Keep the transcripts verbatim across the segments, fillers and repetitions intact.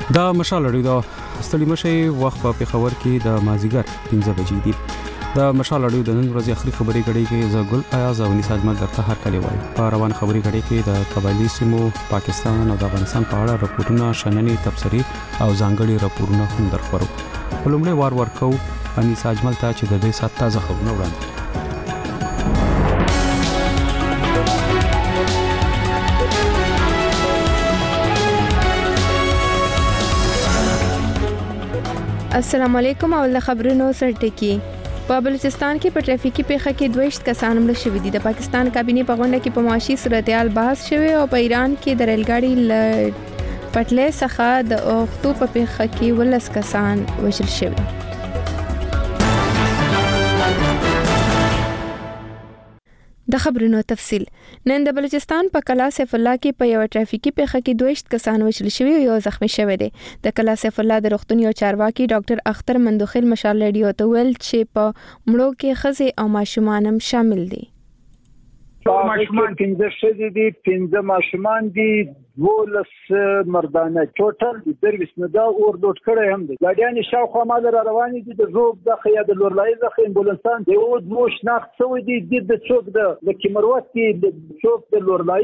دا مشال لري دا ستړي مشه وخت په پېښور کې د مازیګر پنځه بجې دي. دا مشال لري د نن ورځې اخري خبري غړي کې زګل آیا ځونی سازمان درته هر کلی وای. په روان خبري غړي کې د قبایلی سیمو پاکستان او د افغانستان په اړه راپورټونه شننې تبصري او ځانګړي راپورونه هم درخورو. په لومړي وار ورکو اني سازمان ته چې د دې سات تازه خبرونه وړاندې. السلام علیکم. اول خبرونو سرټکی. په بلوچستان کې په ټریفیکي پیښه کې دویشت کسان مړه شوي دي. د پاکستان کابینې په غونډه کې په معاشي صورتحال بحث شوی او په ایران کې د ریل ګاډي پټلۍ څخه د اوختو په پیښه کې ولس کسان وژل شوي. د خبرونو تفصیل. نن د بلوچستان په کلا سیف الله کې په یو ټریفیکي پیښه کې دویشت کسان وژل شوي او یو زخمی شوی دی. د کلا سیف الله د روغتون یو چارواکي ډاکټر اختر مندوخیل مشال رادیو ته ویل چې په مړو کې ښځې او ماشومان هم شامل دي. ماشومان پنځه شدي دي، پنځه ماشومان دي، دولس مردانه ټوټل درویس نه دا اور دوټ کړی هم دي. ګاډیان شاوخوا مال را روانې دي د زوب د خیا د لورلای د امبولانسان دی او د شناخت سوی دي د څوک د کیمروت کې د څوک د لورلای.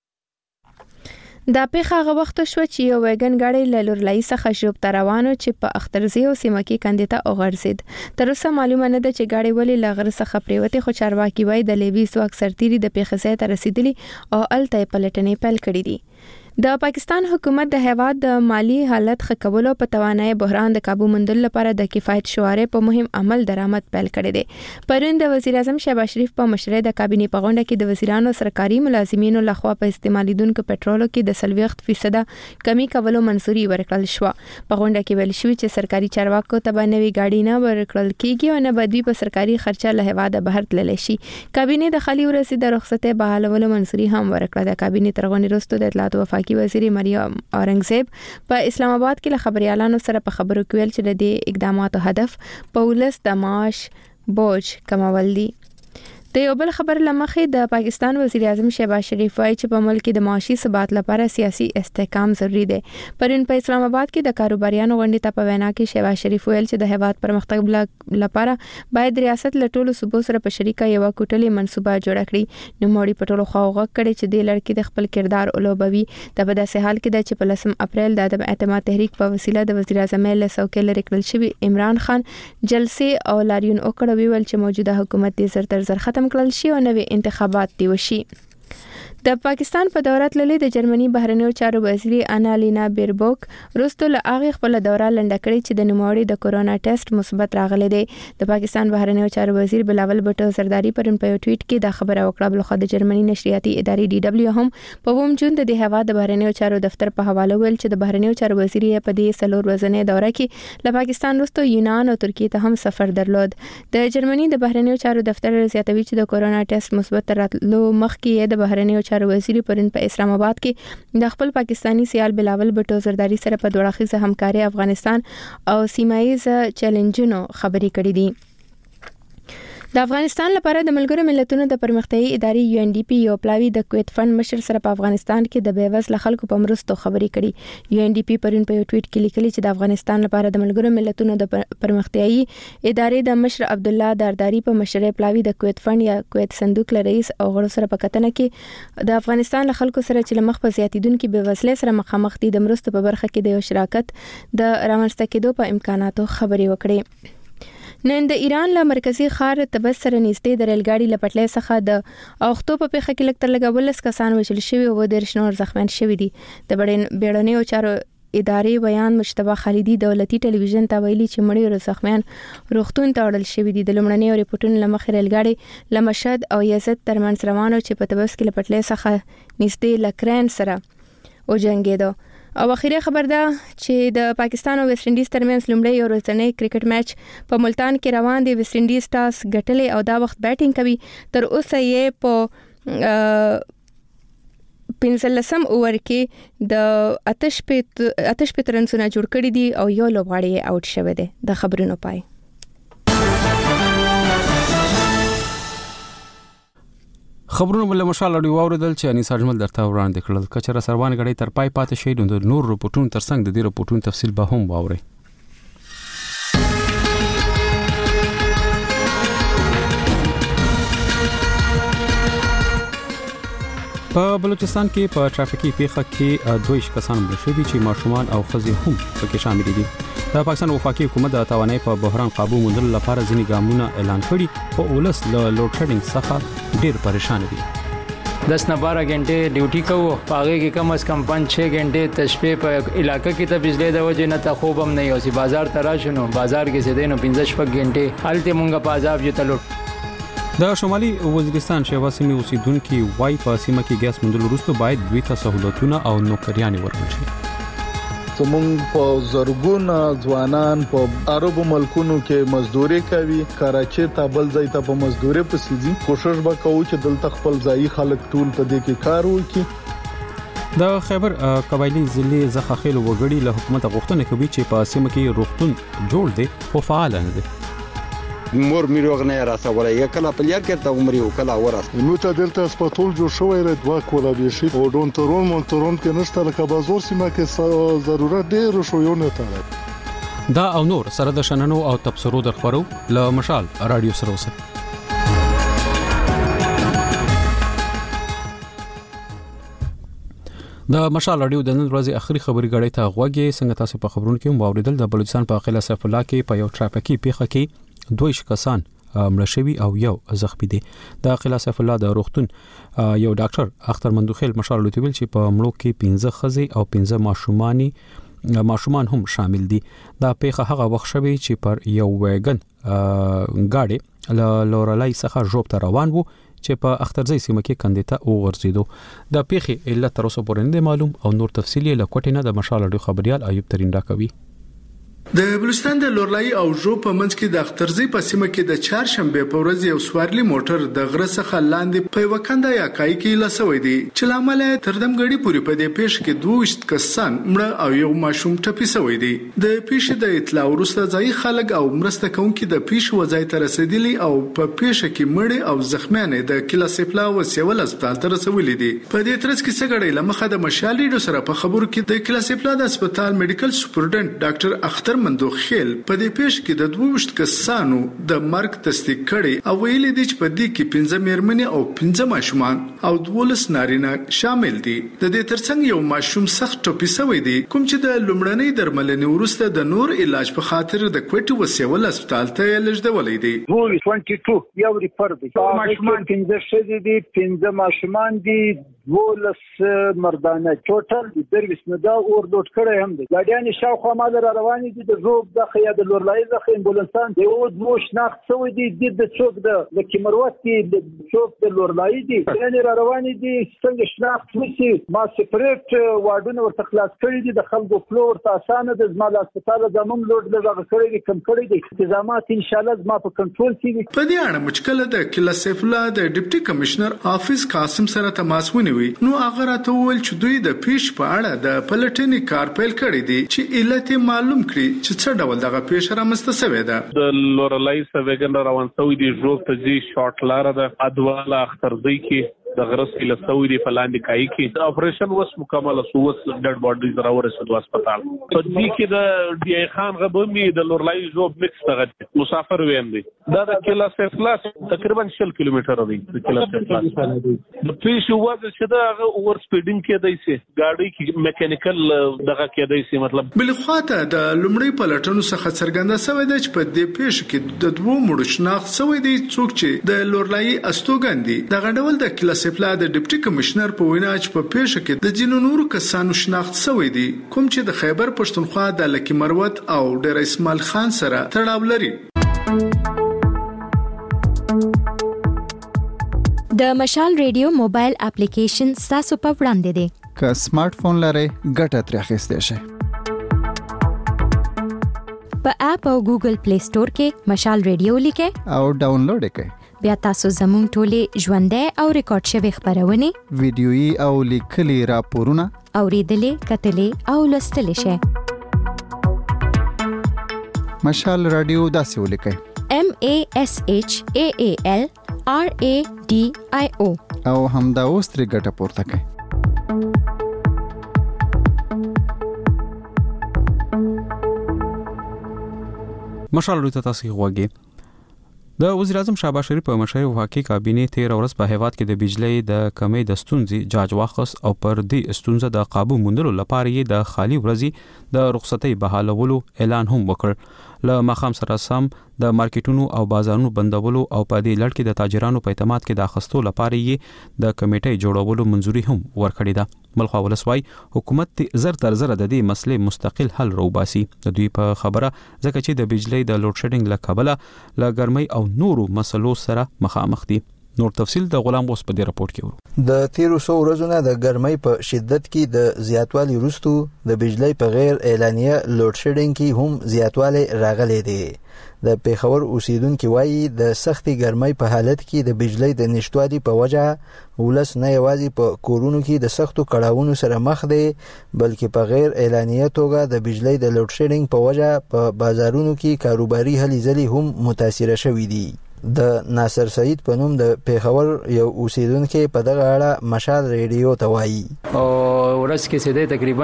دا پیښه هغه وخت شو چې یو ویګن ګاډی له لورلای څخه شوب ته روانو چې په اخترزی او سیمه کې کندیته اوغرزید. تر اوسه معلومه نه ده چې ګاډی ولې له غر څخه پریوته، خو چارواکي وایي د لیوي ځواک سرتیري د پیښې ځای ته رسیدلی او الته پلټنې پیل کړې دي. د پاکستان حکومت د هیواد د مالی حالت ښه کولو په توانای بحران د काबू موندلو لپاره د کفایت شواره په مهم عمل درآمد پیل کړی دی. پرون د وزیر اعظم شهباز شریف په مشرۍ د کابینې په غونډه کې د وزیرانو سرکاري ملازمینو لخوا په استعمالیدونکو پټرولو کې د سلويخت فیصد کمی کولو منځوري ورکړل شو. په غونډه کې ویل شوی چې سرکاري چارواکو ته به نوې ګاډي نه ورکړل کیږي او نه بدوی په سرکاري خرچه له هیواد بهر تللی شي. کابینې د خالي ورسې د رخصتۍ بحالولو منځوري هم ورکړه. د کابینې تر غونډې وروسته د اطلاعات او وفاقي وزیر مریم اورنګزیب په اسلام آباد کې له خبريالانو سره په خبرو کې ویل چې د دې اقداماتو هدف په ولس د معاش بوج کمول دي. د یو بل خبر لمخې د پاکستان وزیر اعظم شهباز شریف وايي چې په ملک کې د معاشي ثبات لپاره سیاسي استحکام ضروری دی. پرون په اسلام آباد کې د کاروباریانو غونډې ته په وینا کې شهباز شریف ویل چې د هیواد پرمختګ لپاره باید ریاست له ټولو صوبو سره په شریکه یو کوټلې منصوبه جوړه کړي. نو موري په ټولو خواغه کړي چې د لړکی د خپل کردار اولوبوي. د په داسې حال کې د چې په لسم اپریل د عدم اعتماد تحریک په وسیله د وزیر اعظم له څوکۍ لري کړل شوی عمران خان جلسه او لاریون وکړ ویل چې موجوده حکومت دې زر تر زر ختم کړل شي او نوې انتخابات دی وشي. د پاکستان په دوره تللې د جرمني بهرنیو چارو وزیر انالینا بیربوک روستو له هغه خپل دوره لنډه کړې چې د نوموړي د کورونا ټیسټ مثبت راغلی دی. د پاکستان بهرنیو چارو وزیر بلاول بټو زرداری پرون په ټویټ کې دا خبره وکړه. بلخو د جرمني نشریاتي ادارې ډي دبليو هم په اووم جون د هیواد د بهرنیو چارو دفتر په حواله ویل چې د بهرنیو چارو وزیر په دې سلور ورځې دوره کې له پاکستان وروسته یونان او ترکیه ته هم سفر درلود. د جرمني د بهرنیو چارو دفتر زیاتوي چې د کورونا ټیسټ مثبت راتلو مخکې د بهرنیو چارو وزیر پرون په اسلام آباد کې د خپل پاکستانی سیال بلاول بټو زرداری سره په دوه اړخیزه همکاري افغانستان او سیمایي چیلنجونو خبرې کړې دي. د افغانستان لپاره د ملګرو ملتونو د پرمختیايي ادارې یو ان ډي پی یو پلاوی د کویت فند مشر سره په افغانستان کې د بیوزله خلکو په مرستو خبرې کړي. یو ان ډي پی پرون په یو ټویټ کې لیکلي چې د افغانستان لپاره د ملګرو ملتونو د پرمختیايي ادارې د مشر عبد الله دارداری په مشرۍ پلاوی د کویت فند یا کویت صندوق له رئیس او غړو سره په کتنه کې د افغانستان له خلکو سره چې لمخ په زیاتیدونکو بیوزله سره مخامخ دي د مرستو په برخه کې د یو شراکت د رامنځته کېدو په امکاناتو خبرې وکړي. نن د ایران له مرکزی ښار تبس سره نږدې د ریل ګاډي له پټلۍ څخه د اوختو په پیښه کې لږ تر لږه ولس کسان وژل شوي او دېرش نور زخمیان شوي دي. د بیړنیو چارو ادارې بیان مجتبی خالدي دولتي ټلویزیون ته ویلي چې مړي او زخمیان روغتون ته وړل شوي دي. د لومړنیو ریپورتونو له مخې ریل ګاډي له مشهد او یزد ترمنځ روانو چې په تبس کې له پټلۍ څخه نږدې له کرین سره وجنګېدو. او اخیری خبر ده چې د پاکستان او ویسټ انډیز ترمنځ لومړی یو ورځنی کرکټ میچ په ملتان کې روان دی. ویسټ انډیز ټاس ګټلې او دا وخت بیټینګ کوي. تر اوسه یې په پنځلسم اوور کې د آتش پت آتش پترنسونه جوړ کړی دي او یو لوبغاړی آوټ شوی دی. د خبرونو پای. خبرونه بل مشال اړیو اوریدل چې انیس اجمل درته وړاندې کړل کچره سروان غړي تر پای پاتې شي د نور رپورټونو ترڅنګ د دې رپورټونو تفصیل به هم واوري. په بلوچستان کې په ټرافیکي پیښه کې دوه کسان مړه شوي چې ماشومان او ښځې هم پکې شامل دي. د پاکستان وفاقي حکومت د توانایي په بحران قابو موندلو لپاره ځینې ګامونه اعلان کړي خو ولس له لوډ شیډینګ څخه ډېر پریشان دي. दस न बारह घंटे ड्यूटी को आगे की कम अज़ कम पाँच छः घंटे तशपे पर इलाके की तब बिजली द वजह न खूब हम नहीं होती बाजार तराशनो बाजार के से देनो पिंजश पक घंटे हालते मुंगा पाजाब जो तलो. د شمالي وزیرستان شیوا سیمې اوسیدونکو وای په سیمه کې ګاز موندلو وروسته باید دوی ته سہولتونه او نوکریانې ورکړل شي. زمونږ په زرګونه ځوانان په عربو ملکونو کې مزدوري کوي کراچي ته بل ځای ته په مزدوري پسې دي کوشش وکړو چې دلته خپل ځای خلک ټول په دې کې کار وکړي. د خیبر قبایلی ضلع زخخیل وګړي له حکومت غوښتنه کوي چې په سیمه کې روغتون جوړ دی او فعال نه دی. مور میروغ نه راسوله یا کله په لار کې ته عمرې وکړه وراس نو ته دلته هسپتال جوړ شوی ر دوا کولا به شي او ډونټرون مونټرون کې نشته لکه بازار سیمه کې ضرورت ډیر شو یو نه تاره. دا او نور سره د شننو او تبصرو در خبرو له مشال رادیو سره اوسه. د مشال رادیو د نن ورځې اخري خبري غړې ته غوږی څنګه تاسو په خبرونو کې مواردل د بلوچستان په قلعه سیف الله کې په یو ټرافیکي پیښه کې دوه کسان مړه شوي او یو زخمی دي. د قلعه سیف الله د روغتون یو ډاکټر اختر مندوخیل مشال لوتویل چې په مړو کې پنځه ښځې او پنځه ماشومانی ماشومان هم شامل دي. دا پیښه هغه وخت شوی چې پر یو ویګن گاډي له لورلای څخه جوب ته روان وو چې په اخترځي سیمه کې کندې ته وغورځیدو. د پیښې علت تر اوسه پورې نه معلوم او نور تفصیلی له کوټې نه د مشال اډو خبريال ایوب ترين راکوي. د بلوچستان د لورلای او جو په منځ کې د اخترزی په سیمه کې د چهارشنبه په ورځ یو سوارلی موټر د غره څخه لاندې په وکاندا یا کای کې لسوي دي چې لامل تردم غړي پوری په دې پیښ کې دوه کسان مړه او یو ماشوم ټپي شوی دی. د پیښې د اطلاع وروسته ځای خلک او مرسته کوونکي د پیښ وځای ته رسیدلي او په پیښه کې مړي او زخمیان د کلا سپلا او سیول هسپتال ته رسولي دي. په دې ترڅ کې سګړې لمخه د مشالې سره په خبرو کې د کلا سپلا د هسپتال میډیکل سپورډنټ ډاکټر اختر مندوخیل په دې پیښ کې د دوه کسانو د مرګ تصدیق کړي او ویل دي چې په دې کې پنځه میرمنې او پنځه ماشومان او دولس نارینه شامل دي. د دې ترڅنګ یو ماشوم سخت ټپي شوی دی کوم چې د لومړنۍ درملنې وروسته د نور علاج په خاطر د کوټي وسیول هسپتال ته لږدولې دي. دوه دوه یو ریپورت دي ماشومان پنځه شې دي پنځه ماشومان دي دولس مردانه ټوټل د سرویس نه دا اور لوټ کړی هم دي. ګاډیان شاوخوا مال را روانې دي د زوب د خیا د لورلای ځخه امبولانسان دی او د شناخت شوی دي د څوک د لکیمروت د څوک د لورلای دي یعنی را روانې دي څنګه شناخت وسی ما سپریټ واډونه ورته خلاص کړی دي د خلکو فلور ته اسانه د زمال هسپتال زموږ لوډ لږه کړی دي کم کړی دي انتظامات ان شاء الله زما په کنټرول کې. په دې اړه مشکله د کلا سیف الله د ډیپټي کمشنر حافظ قاسم سره تماس ونیو نو هغه راته وویل چې دوی د پیښ په اړه د پلټنې کار پیل کړی دی چې علت معلوم کړي چې څه ډول دغه پیښه رامنځته شوې ده. د لورلای سویګن روان شوی دی جو ته جی شارټ لار د ادواله اخترځي کې د غرس له سوي دی فلاندې کای کې اپریشن وس مکمل سو وس ډډ باډي زراور شو هسپتال په دې کې د ډی خان غبومي د لورلای جو مکس ته مسافر ویم دی دا د کلا سفلاس تقریبا شل کیلومتر دی د کلا سفلاس د پیښ وځ چې دا اور سپیډینګ کې دی سي ګاډي کې میکانیکل دغه کې دی سي مطلب بل خواته د لمړی پلټنو څخه څرګنده شوی دی چې په دې پیښ کې د دوه مړو شناخت شوی دی څوک چې د لورلای استوګندي دغه ډول د کلا سپلا د ډیپټي کمشنر په وینا چې په پیښه کې د جنو نور کسانو شناخت شوی دی کوم چې د خیبر پښتونخوا د لکی مروت او ډیر اسماعیل خان سره تړاو لري. د مشال ریډیو موبایل اپلیکیشن تاسو په وړاندې دی که سمارټ فون لرئ ګټه ترې اخیستی شئ. په اپ او ګوګل پلی سٹور کې مشال ریډیو لیکئ او ډاونلوډ یې کړئ. بیا تاسو زموږ ټولې ژوندۍ او ریکارډ شوي خبرونه ویډیويي او لیکلي راپورونه اوریدلې کتلې او لوستلې شئ. مشال رادیو داسې ولیکئ: M A S H A A L R A D I O او همدا اوس ترې ګټه پورته کوي. مشال روی ته تاسو غوږی. د وزیر اعظم شهباز شریف په مشرۍ وفاقي کابینه تیر ورځ په هیواد کې د بجلی د کمی د ستونزې جاج واخص او پر دې ستونزه د قابو موندلو لپاره یې د خالی ورځي د رخصتۍ بحالولو اعلان هم وکړ. له مخام سره سم د مارکیټونو او بازارونو بندولو او په دې لړ کې د تاجرانو په اعتماد کې د اخستو لپاره یې د کمیټې جوړولو منځوري هم ورکړې ده. ملخوا ولسوای حکومت زر تر زر د دې مسلې مستقل حل روباسي. د دوی په خبره ځکه چې د بجلی د لوډ شیډینګ له کبله له ګرمۍ او نورو مسلو سره مخامخ دي. نور تفصیل د غلام اوس په دې راپورټ کې ورو. د تیرو سو ورځو نه د ګرمۍ په شدت کې د زیاتوالي وروسته د بجلی په غیر اعلانیه لوډ شیډینګ کې هم زیاتوالی راغلی دی. د پیښور اوسیدونکو وایي د سختي ګرمۍ په حالت کې د بجلی د نشټوالي په وجه ولس نه یوازې په کورونو کې د سختو کړاوونو سره مخ دی بلکې په غیر اعلانیه توګه د بجلی د لوډ شیډینګ په وجه په بازارونو کې کاروباري هلې ځلې هم متاثره شوي دي. د ناصر سعید په نوم د پیښور یو اوسیدونکو په دغه اړه مشال ریډیو ته وایي. او ورځ کې سیده تقریبا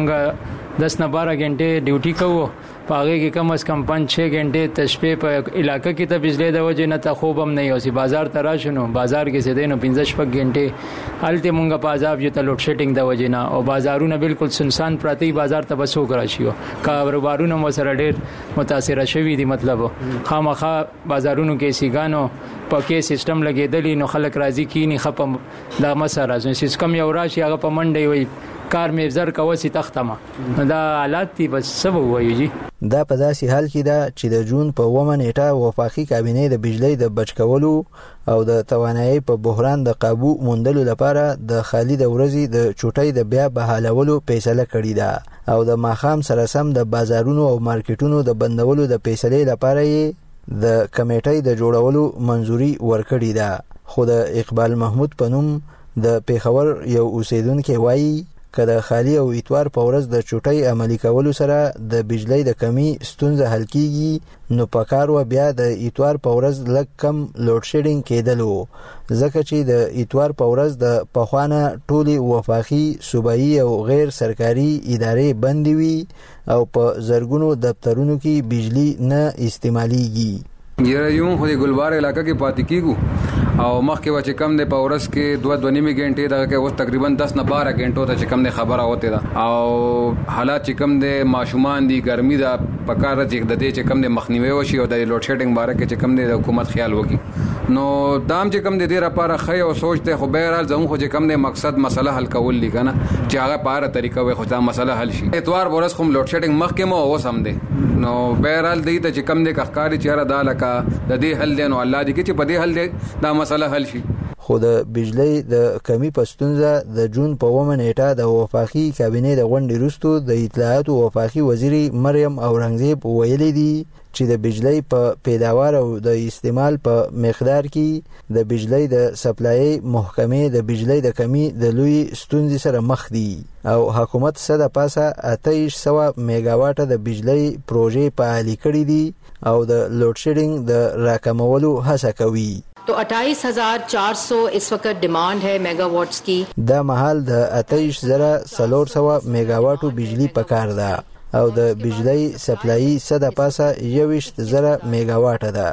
مونږه دس نه بارہ غنټه ډیوټي کوو. پاغه کې کم از کم پنځ چھ غنټه تشپې په علاقې کې ته بجلی د وجه نه ته خوب هم نه یوسي. بازار ته راشنو بازار کې سیده نو پنځه شپږ غنټه حالت مونږه په عذاب یو ته لوډ شیډینګ د وجه نه او بازارونه بالکل سنسان پراتی. بازار ته بسو کراشيو کاروبارونه مو سره ډېر متاثر شوي دي. مطلب خامخا بازارونو کې سیګانو پکې سیستم لګیدلی نو خلک راضي کینی خپم دا مسره چې کم یو راشي هغه په منډي وي کار مې زر کوسي تختمه دا حالات دي. بس سبب وایي جی دا په داسې حال کې ده چې د جون په اوومه نیټه وفاقي کابینه د بجلی د بچ کولو او د توانایي په بحران د قابو موندلو لپاره د خالي د ورځې د چوټۍ د بیا بحالولو فیصله کړې ده او د ماخام سره سم د بازارونو او مارکیټونو د بندولو د فیصلې لپاره یې د کمیټې د جوړولو منځوري ورکړې ده. خو د اقبال محمود په نوم د پیښور یو اوسیدونکو وایي که د خالی او اتوار په ورځ د چوټۍ عملي کولو سره د بجلی د کمی ستونزه حل کیږي نو پکار و بیا د اتوار په ورځ لږ کم لوډ شیډینګ کېدلو ځکه چې د اتوار په ورځ د پخوانه ټولي وفاقي صوبایي او غیر سرکاري ادارې بندي وي او په زرګونو دفترونو کې بجلی نه استعماليږي. یره یو خو د ګلبار علاقې کې پاتې کیږو او مخکې و چې کم د پورس کې دوه دوه نیمه غنټې دغه کې اوس تقریبا دس نه بارہ غنټو ته چې کم د خبره ہوته ده او حالات چې کم د ماشومان دي ګرمي دا پکار چې د دې چې کم د مخنیوي وشي او د لوډ شیډینګ باره کې چې کم د حکومت خیال وکړي نو دام چې کم د دې لپاره خی او سوچته خو به رال زمو خو چې کم د مقصد مسله حل کول لیکنه چې هغه په اړه طریقه وي خو دا مسله حل شي. اتوار ورځ کوم لوډ شیډینګ مخکې مو اوس هم دي نو به رال دی ته چې کم د کخکاری چیرې داله کا د دې حل دی نو الله دې کې چې په دې حل دی دا مسله حل شي. خو د بجلی د کمی پستونزه د جون په اومه نیټه د وفاقي کابینه د غونډې وروسته د اطلاعات او وفاقي وزیر مریم اورنګزیب ویلي دي چې د بجلی په پیداوار او د استعمال په مقدار کې د بجلی د سپلای محکمې د بجلی د کمی د لوی ستونزې سره مخ دي او حکومت صد پاسه اتهشت سوه میگاواټه د بجلی پروژې فعالي کړې دي او د لوډ شیډینګ د راکمولو هڅه کوي. तो अट्ठाईस हजार चार सौ इस वक्त डिमांड है मेगावाट्स की. دا محل د اتهشت زره څلور سوه میگاواټو بجلی پکار ده او د بجلی سپلای صد پاسه یوشت زره میگاواټه ده.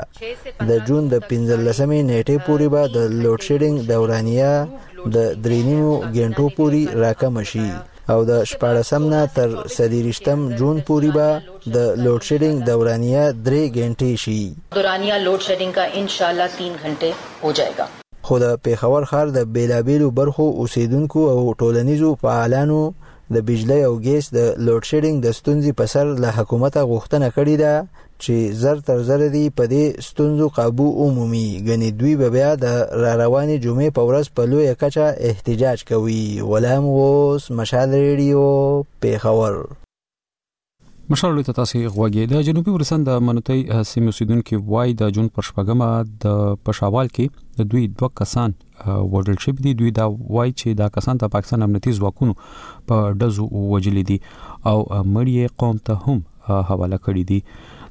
د جون د پنځلسمې نیټې پورې به د لوډ شیډینګ دورانیه د درې نیمو غنټو پورې راکم شي او د شپاړسم نه تر څلوېښتم جون پورې به د لوډ شیډینګ دورانیه درې غنټې شي. دورانیه لوډ شیډینګ کا انشاءاللہ تین घंटे हो जाएगा. خو د پیښور ښار د بیلابیلو برخو اوسیدونکو او ټولنیزو فعالانو د بجلی او ګیس د لوډ شیډینګ د ستونزې په سر له حکومته غوښتنه کړې ده چې زر تر زر دی په دې ستونزو قابو عمومي غني دوی به بیا د را روانې جمعې په ورځ په لویه کچه احتجاج کوي. غلام اوس مشال ریډیو پیښور. مشال ته تاسو غوږی د جنوبي ورسند د منوتي سیمې اوسیدونکو وای د جون پر شپږمه د پشاوال کې د دوی دوه کسان وډل شپ دي. دوی دا وای چې دا کسان د پاکستان امنیتي ځواکونو په دزو وجلې دي او مړی قوم ته هم حواله کړی دي.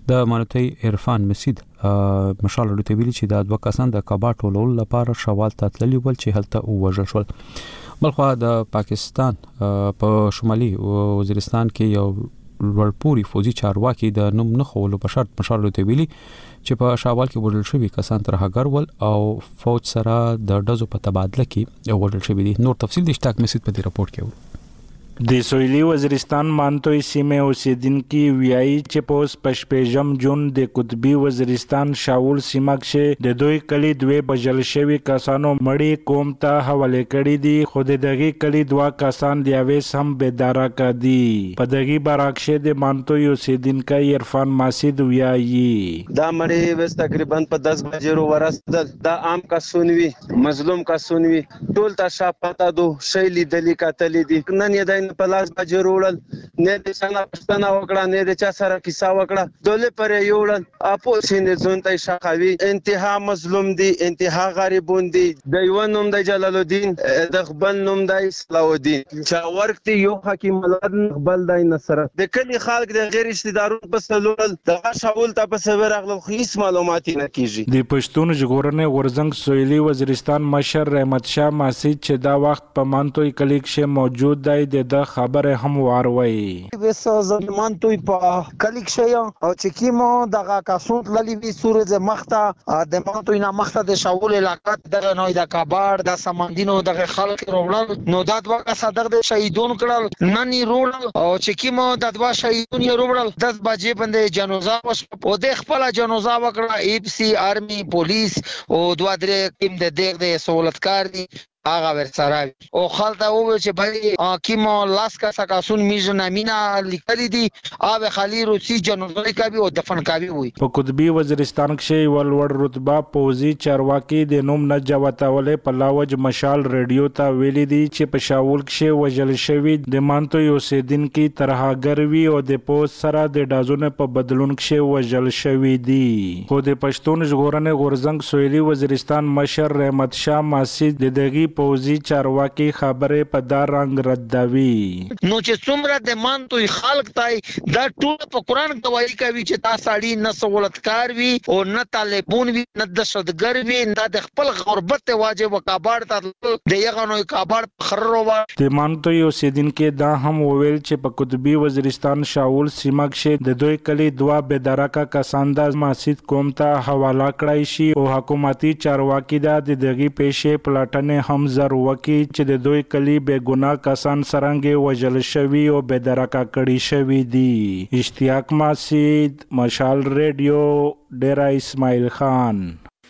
د مانوتي عرفان مسید مشال لري ویلي چې د دوه کسان د کبا ټولول لپاره شوال ته تللی ول چې هلته وژل شول. بلخو د پاکستان په شمالي وزیرستان کې یو ورپوري فوجي چارواکي د نوم نه خولو په شرط مشال لري ویلي چې په شاوال کې وژل شوی کسان تر هغه ول او فوج سره د ډزو په تبادله کې وژل شوی دي. نور تفصیل د اشتاق مسید په دې راپورټ کې و. د سویلي وزیرستان مانتوي سیمه اوسیدونکو ویایي چې په پشپېژم جون د قطبي وزیرستان شاول سیمه کې د دوی کلی دوه بجل شوی کسانو مړی قوم ته حواله کړی دي خو دغه کلی دوا کسان دی اوس هم بيدارا کړي. په دغه براکشه د مانتوي اوسیدونکو عرفان ماسید ویایي دا مړی وس تقریبا په دس بجې ورسېدل. دا عام کسونوي مظلوم کسونوي ټول تا شاپتا دو شیلی دلی کتل دي نن یې په لاس بجې وروړل نه د څنګه پښتنه وکړه نه د چا سره کیسه وکړه دولې پرې یوړل اپو سینې ځونته شخوي انتها مظلوم دي انتها غریبون دي. د یو نوم د جلال الدین د خپل نوم د صلاح الدین چې ورته یو حکیم الله خپل د نصر د کلی خلک د غیر اشتدارون په سلول د شاول ته په سبر اغلب هیڅ معلومات نه کیږي. د پښتون ژغورنې غورزنګ سویلي وزیرستان مشر رحمت شاه ماسید چې دا وخت په مانتوي کلی کې موجود دی د خبره هم واروي. وسو زمان توي په کلیک شي او چې کیمو دغه کاسوت للی وی سورې مخته د مانتوي نه مخته د شاول علاقه دغه نوې د کابار د سمندینو دغه خلک روړل نو د دوه کسه دغه شهیدون کړل نني روړل او چې کیمو د دوه شهیدون یې روړل دس بجې باندې جنازه وش په د خپل جنازه وکړه ای پی سی آرمي پولیس او دوه درې ټیم د دغه د سہولتکار دي هغه ورسره او خلته او چې بھائی کیمو لاس کا سکاسون میزنا مینا لیکلي دي او خالی روسي جنوبي کابي او دفن کابي وي. په قطبي وزیرستان کې ولور رتبه پوزي چارواکي د نوم نه جواتولې په لاوج مشال رادیو ته ویلي دي چې په شاول کې وجل شوی د مانتوي اوسیدونکو ترهاګروي او د پوز سره د دازونه په بدلون کې وجل شوی دي. خو د پښتون ژغورنې غورزنګ سویلي وزیرستان مشر رحمت شاه ماسید د دغه پوزي چارواکي خبره په دار رنگ ردوي. نو چې څومره د مانتوي خلک تای دا ټول په قران گواہی کوي چې تا ساړي نه سہولتکار وي او نه طالبون وي نه دشتګر وي نه د خپل غربت واجب وکابار ته د یغه نو کابار خررو د مانتوي اوسیدونکو دا هم وویل چې په قطبي وزیرستان شاول سیمه کې د دوی کلی دوا بيدارکا کسانداز ماسید قوم ته حواله کړای شي او حکومتي چارواکي دا د دغه پیښې پلاټنه هم زر وکي چې د دوی کلی بے ګناه کسان سرنګ وجل شوی او بے درکا کړي شوی دي. اشتیاق ماسید مشال ریډیو ډیرا اسماعیل خان.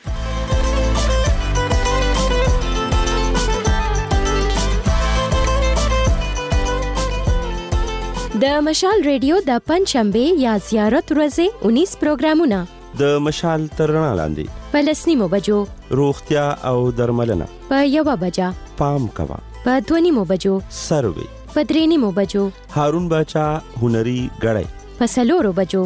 د مشال ریډیو د پنځشنبه یا زیارت ورځې انیس پروګرامونه د مشال ترنا لاندې په لسنیمو بجو روغتیا او درملنه په یوه بجه پام کوا په دونیمو بجو سروي په درېنیمو بجو هارون باچا هنري غړی په څلورو بجو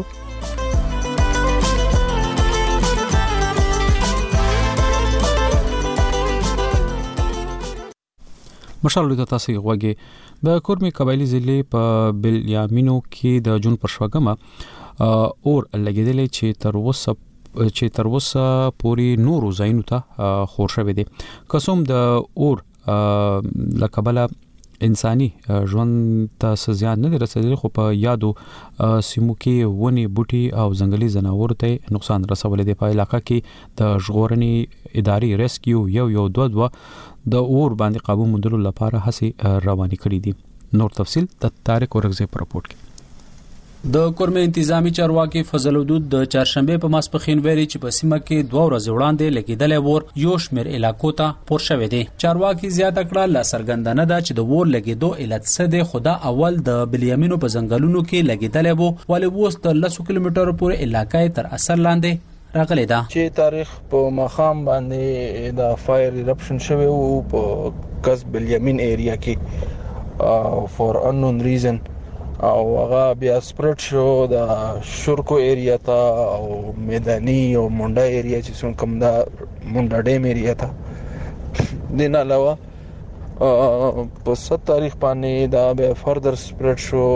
مشال لته تاسو غوږی د کورمي قبایلی ضلع په بلیامینو کې د جون پر شوګما اور لګیدلې چې تر اوسه چې تر اوسه پوری نورو زاینو ته خور شوی دي. قسم د اور لکبله انساني ژوند ته زیان نه رسیدلی خو په یادو سیمو کې ونی بوټي او ځنګلي ځناور ته نقصان رسولې دی. په علاقه کې د ژغورنې اداري ریسکیو یو یو دوه دوه د اور باندې قابو موندلو لپاره هڅې روانې کړې دي. نور تفصیل د طارق ورغزي په راپورټ کې. د کورمه انتظامی چارواکي فضل الدود د چهارشنبه په ماسپخین ویلي چې په سیمه کې دوه ورځې وړاندې لګیدلې ور یو شمېر علاقو ته پور شوی دی. چارواکي زیاته کړه لا څرګندانه ده چې د ور لګیدو علت څه دی، خو دا اول د بلیامینو په ځنګلونو کې لګیدلې وو ولې اوس د لسو کیلومترو پورې علاقې تر اثر لاندې راغلی ده. چې تاریخ په مخام باندې د فایر ایرپشن شوی وو په کس بلیامین ایریا کې فور انون ریزن او هغه بیا سپریډ شو د شورکو ایریا ته او میدانی او مونډا ایریا چې څنګه کوم دا مونډا ډیم ایریا ته دین علاوه په ست تاریخ باندې دا به فردر سپریډ شو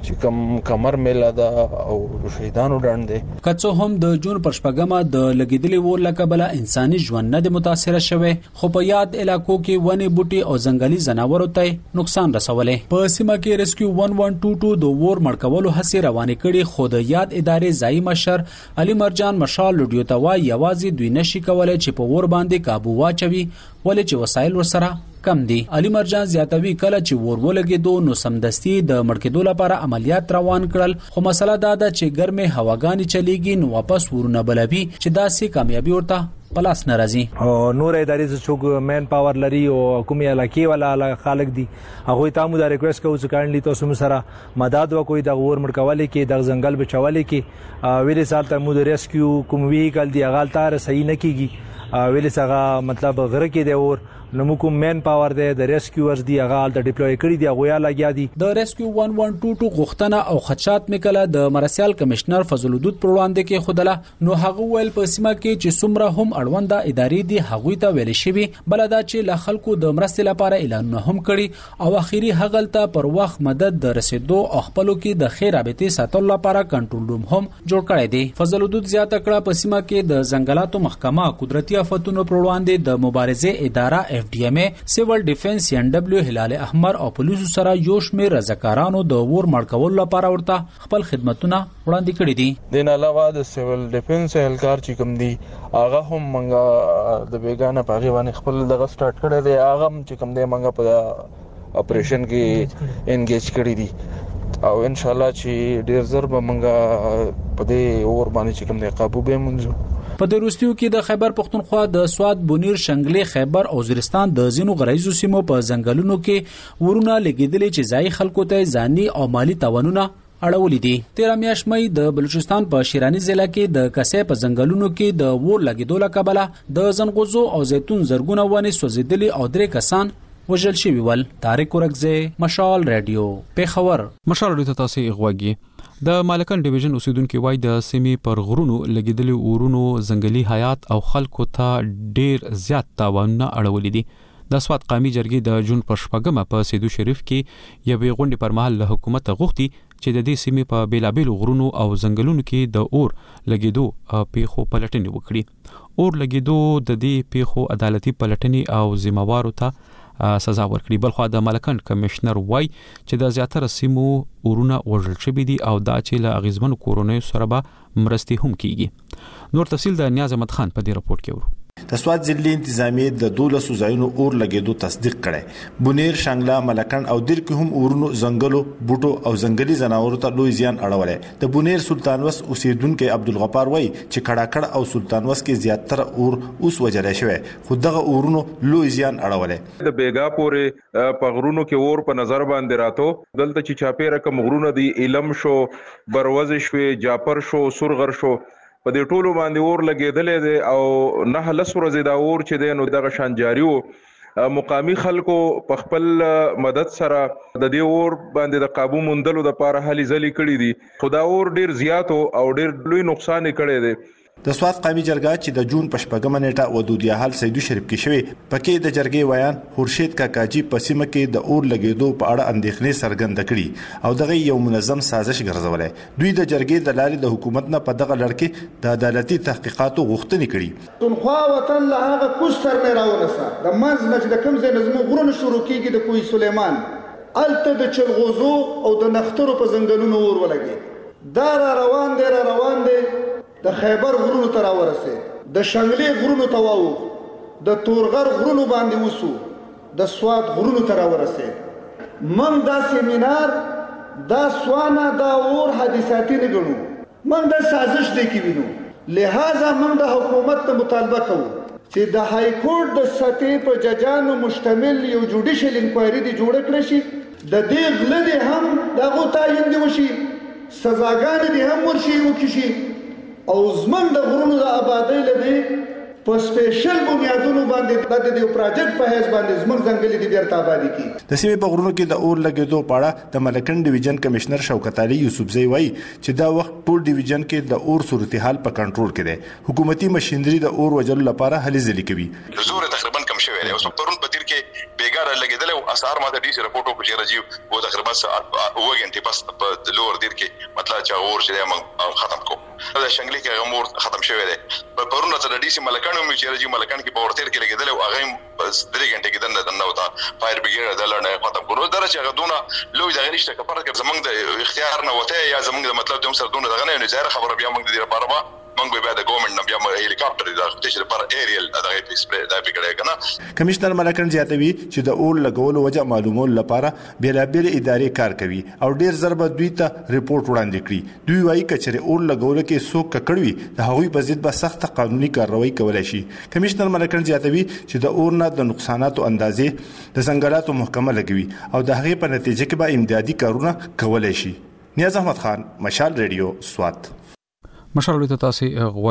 چې کم کمر میله ده او شهیدانو ډنډ دی. کڅو هم د جون پر شپږمه د لګیدلې ور لکبله انساني ژوند نه د متاثر شوه، خو په یاد علاقو کې ونی بوټي او ځنګلي ځناورو ته نقصان رسولې. په سیمه کې ریسکیو ون ون ټو ټو د ور مړکولو هڅې روانې کړي، خو د یاد ادارې ځایي مشر علي مرجان مشال لډیو ته وایي یوازې دوی نشي کولای چې په ور باندې قابو واچوي، ولې چې وسایل ورسره کم دي. علي مرجان زیاتوي کله چې ور ولګېدو نو سمدستي د مړکېدو لپاره عملیات روان کړل، خو مسله دا ده چې ګرمې هواګانې چلیږي نو واپس ورونه بلوي چې داسې کامیابي ورته پلاس ناراضي. او نور ادارې چې مین پاور لري او حکومي علاقې ولا خلک دي هغه ته مو دا ریکوست کوو چې کارنلی تاسو سره مدد وکړئ د ور مړکولې کې د ځنګل بچولې کې ویلې سال ته مو د ریسکیو کوم ویکل دی هغه تار صحیح نه کیږي، ویلې څنګه مطلب غره کې دی اور نو موږ مین پاور دی د ریسکیورز دی هغه د ډیپلوي کړی دی هغه یا لګیا دي. د ریسکیو ون ون ټو ټو غوښتنه او خدشات میکله د مرسیال کمشنر فضل الدود پر وړاندې کې خودله، نو هغه ویل په سیمه کې چې څومره هم اړونده ادارې دي هغه ته ویل شوی بلدا چې له خلکو د مرستې لپاره اعلان هم کړي او اخیری هغلته پر وخت مدد د رسیدو او خپلو کې د خیر رابطې ساتلو لپاره کنټرول روم هم جوړ کړی دی. فضل الدود زیاته کړه په سیمه کې د ځنګلاتو محکمه قدرتي آفتونو پر وړاندې د مبارزې اداره اف ډي ام ای سیول ډیفنس ان دبليو هلال احمر او پولیسو سره یو شمېر رضاکارانو د ور مړکولو لپاره ورته خپل خدمتونه وړاندې کړي دي. د نه علاوه د سیول ډیفنس اهلکار چې کوم دي هغه هم منګه د بیگانه پاغي باندې خپل دغه سٹارټ کړی دی، هغه چې کوم دی منګه په اپریشن کې انګیج کړی دي او ان شاء الله چې ډیر زر به منګه په دې اور باندې چې کوم دی قابو به مونږ. په د روستیو کې د خیبر پختونخوا د سواد بونیر شنګلې خیبر او وزیرستان د زینو غرایزو سیمو په ځنګلونو کې ورونه لګیدلې چې ځای خلکو ته ځاني او مالی تاوانونه اړولې دي. تیرا میاشت مې د بلوچستان په شیرانی ضلع کې د کسې په ځنګلونو کې د ور لګیدو لکبله د زنغوزو او زیتون زرګونه ونې سوځېدلې او درې کسان وژل شوي ول. طارق ورکزه، مشال رادیو، پیښور. مشال رادیو ته تاسو غوږی. د مالکان ډیویژن اوسیدونکو وای د سیمې پر غرونو لګیدلي اورونو ځنګلي حیات او خلکو ته ډیر زیات تاوانونه اړولې دي. د سواد قومي جرګې د جون پر شپږمه په سیدو شریف کې یوې غونډې پر مهال له حکومت غوښتي چې د دې سیمې په بیلابیلو غرونو او ځنګلونو کې د اور لګیدو پیښو پلټنې وکړي. اور لګیدو د دې پیښو عدالتي پلټنې او ذمہوارو ته سزا ورکړي. بلخو د مالکان کمشنر وای چې د زیاتره سیمو اورونه وژل شوي دي او دا چې له اغیزمنو کورونو سره به مرستې هم کیږي. نور تفصیل د نیاز احمد خان په دې راپورټ کې ورو. د سواد ضلع انتظامیه د دولسو ځایونو اور لګیدو تصدیق کړي. بونیر، شنګلا، ملکن او دیر کې هم اورونو ځنګلو بوټو او ځنګلي ځناورو ته لوی زیان اړولې. د بونیر سلطانوس اوسیدونکو عبدالغفار وای چې کډاکړ او سلطانوس کې زیاتره اور اوس وجلې شوی، خو دغه اورونو لوی زیان اړولې. د بیګا پورې په غرونو کې اور په نظر باندې راتو دلته چې چاپې رقم غرونه دی علم شو، بروز شو، جعفر شو، سرغر شو، په دې ټولو باندې اور لګیدلې دي او نه لس ورځې دا اور چې دی نو دغه شان جاری وو. مقامی خلکو په خپل مدد سره د دې اور باندې د قابو موندلو لپاره هلي ځلې کړې دي، خو دا اور ډیر زیات او ډیر لوی نقصان کړی دی. د سواد قومي جرګه چې د جون په شپږمه نیټه ودودیا حل سیدو شریف کې شوی پکې د جرګې ویان خورشید کاکاجي په سیمه کې د اور لګیدو په اړه اندېښنې څرګنده کړي او دغه یو منظم سازش ګرځولې. دوی د جرګې د لارې د حکومت نه په دغه لړ کې د عدالتي تحقیقاتو غوښتنې کړي. تنخوا وطن له هغه کوستر نه راونسه د منځ نه چې د کوم ځای نظم غرونه شروع کیږي د کوی سلیمان الته د چلغوزو او د نخترو په ځنګلونو اور ولګي. دا را روان دی را روان دی د خیبر غرونو ته راورسه، د شنګلې غرونو ته واو، د تورغر غرونو باندې وسو، د سواد غرونو ته راورسه. من دا سیمینار دا سوانا دا اور حادثاتی نه ګڼو، من دا سازش دی کې وینو. لہذا من د حکومت ته مطالبه کوو چې د های کورټ د سطحې په ججانو مشتمل یو جوډیشل انکوایري دی جوړ کړی شي، د دې غله دی هم دغه تعین دی وشي، سزاګانې دی هم ورشي وکشي او زمن د غرونو د آبادی لدی په سپیشل بنیادونو باندې د دې پروجیکټ په هیڅ باندې زمن ځنګلي دي بیرته آبادی کی. د سیمې په غرونو کې د اور لګیدو په اړه د ملکن ډیویژن کمشنر شوکت علي یوسفزئی وایي چې دا وخت ټول ډیویژن کې د اور صورتحال په کنټرول کې دی. حکومتي ماشينري د اور وجلو لپاره هلې ځلې کوي. زور تقریبا کم ختم شوی دی. اوس پرون په تیر کې بیګار لګیدل او اثر ماته ډي سي رپورټ کو چې راځي او تقریبا اوه غنټې پس په لور دیر کې مطلب چې اور چې موږ ختم کو دا شنګلي کې غمور ختم شوی دی. پرون ته ډي سي ملکان مې چې راځي ملکان کې په ورتیر کې لګیدل او هغه بس درې غنټې کې دنه دنه وتا فایر بریګیډ دلته ختم کړو. درته چې غدونه لوی د غنښت کفاره کې زمونږ د اختیار نه وته یا زمونږ د مطلب د سر دونه دغه نه ځای خبره بیا موږ د دې لپاره ما موږ به د ګورنمنت نه بیا هلیکاپټر د تشریح پر ایریل دغه پیسپری دا پکړه کنه. کمشنر ملکان زیاتوي چې د اور لګولو وجه معلومول لپاره بیلابل ادارې کار کوي او ډیر ضرب دوی ته ریپورت وړاندې کړي. دوی وايي کچره اور لګولو کې څوک ککړوي د هغوی په ضد به سخت قانوني کاروایی کولای شي. کمشنر ملکان زیاتوي چې د اور نه د نقصاناتو اندازې د څنګهلاتو محکمه لګوي او د هغې په نتیجه کې به امدادي کارونه کولای شي. نیاز احمد خان، مشال ریډیو، سوات. مشال ته تاسو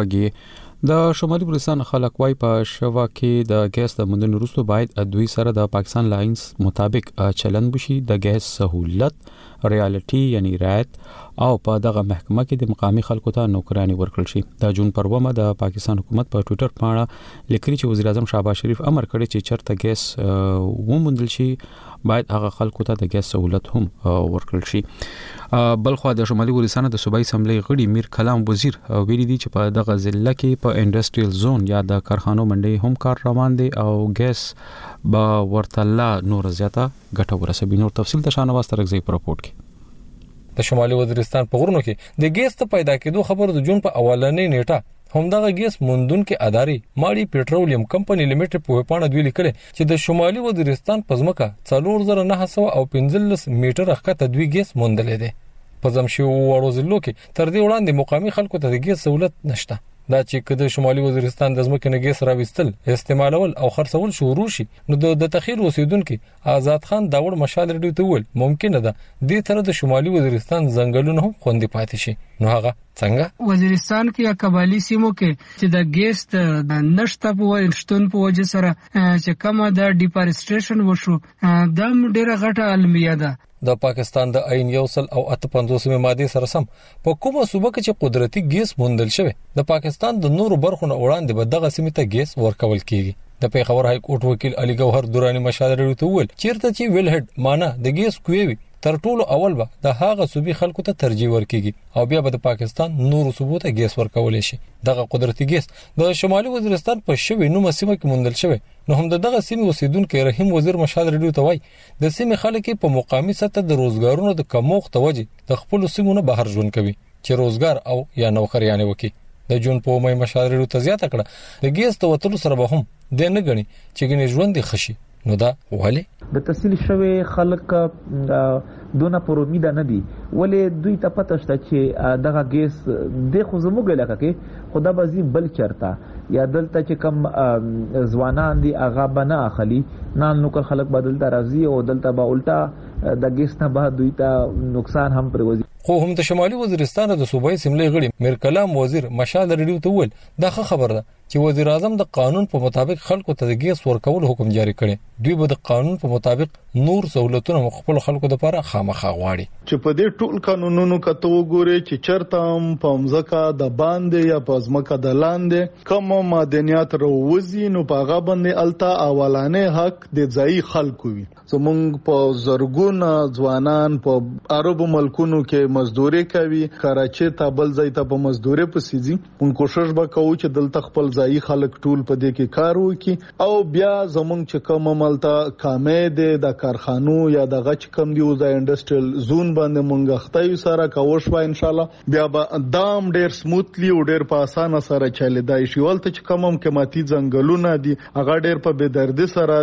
غوږی د شمالي بلوچستان خلک وای په شوا کې د ګیس د موندنې وروسته باید دوی سره د پاکستان لاینز مطابق چلند وشي. د ګیس سہولت ریالټي یعنی رعایت او په دغه محکمه کې د مقامی خلکو ته نوکرانی ورکړل شي. د جون پر ومه د پاکستان حکومت په ټوئیټر باندې لیکلي چې وزیر اعظم شهباز شریف امر کړی چې چرته ګیس وموندل شي باید هغه خلکو ته د ګیس سہولت هم ورکړل شي. بلخو د شمالي بلوچستان د صوبایي اسمبلی غړي میر کلام وزیر ویلي دي چې په دغه ضلع کې په انډستریل زون یا د کارخانو منډي هم کار روان دي او ګیس به ورته لا نور زیاته ګټه ورسوي. نور تفصیل د شانواز ترغزي په راپورټ کې. د شمالي وزیرستان په غرونو کې د ګیس ته پیدا کېدو خبر د جون په اولنې نیټه همدغه ګیس موندون کې اداري ماړي پېټرولیم کمپنی لیمیټډ په وپانه دوی لیکل چې د شمالي وزیرستان په ځمکه څلور زره نه سوه او پنځلس میټر ښکته دوی ګیس موندلې دي. په زمشي وړو ضلعو کې تر دې وړاندې مقامی خلکو ته د ګیس سہولت نشته. دا چې کله شمالي وزیرستان د ځمکې نه ګیس راوستل استعمالول او خرڅول شروع شي نو د تخیل اوسیدونکو آزاد خان داوړ مشال ریډیو ته ول ممکن ده د تر د شمالي وزیرستان ځنګلونه هم خوندې پاتې شي. نو هغه څنګه وزیرستان کې یا قبایلی سیمو کې چې د ګیس د نشته په وشتون په وجه سره چې کومه د ډیفارستریشن وشو دا ډیره غټه المیه ده. د پاکستان د عین یوصل او اته پنځوسمه ماده سره سم په کومه صوبه کې چې قدرتي ګیس موندل شوی د پاکستان د نورو برخو نه وړاندې به دغه سیمه ته ګیس ورکول کیږي. د پیښور های کورټ وکیل علي ګوهر دوراني مشاهده لري ته ول چیرته چې ویل هډ معنا د ګیس کوي تر ټولو اول به د هغه صوبې خلکو ته ترجیح ورکیږي او بیا به د پاکستان نورو صوبو ته ګیس ورکول شي. دغه قدرتي ګیس د شمالي وزیرستان په شوی نو مسیمه کې موندل شوی. نو هم دغه سیمه اوسیدونکو رحیم وزیر مشال ریډیو ته وای د سیمه خلک په مقامی سطح د روزګارونو د کموخت وجه د خپل سیمونو بهر ژوند کوي چې روزګار او یا نوکریانه وکي. د جون په مې مشال ریډیو ته زیاته کړه د ګیس ته وتلو سره به هم د نه غني چې ګنې ژوند خشي. نو دا ولی د تحصیل شوی خلک دونه پر امید نه دي ولې دوی ته پته شته چې دغه ګیس د خو زموږ علاقه کې خدا بزی بل چرتا یا دلته چې کم ځوانان دي هغه بنا اخلي نن نو خلک بدل درازي او دلته به الټا د ګیس نه به دوی ته نقصان هم پروزي. خو هم د شمالي وزیرستان د صوبایي اسمبلی غړي میر کلام وزیر مشال ریډیو ته ول دا خبر ده چې وزیر اعظم د قانون په مطابق خلکو ته د ګیس ورکول حکم جاری کړي. دوی به د قانون په مطابق نور سہولتونه خپل خلکو لپاره خامخا غواړي. چې په دې ټول قانونونو کته وګوري چې چرته هم په مزکه د باندې یا په ځمکه د لاندې کوم معدنیات روزي نو په هغه باندې التا اولانې حق د ځای خلکو وي. زمونږ په زرګونه ځوانان په عربو ملکونو کې مزدوري کوي کراچي ته بل ځای ته په مزدوري پسیږي. مون کوشش وکاو چې دلته خپل ځای خلک ټول په دې کې کار وکړي او بیا زمونږ چې کوم ملته کامې ده د کارخانو یا د غچ کم دی او د انډستریل زون باندې مونږ ختای سره کوښ و ان شاء الله بیا به دام ډیر سموثلی او ډیر په اسانه سره چلیدای شي. ولته چې کوم قیمتي ځنګلونه دي هغه ډیر په بے دردی سره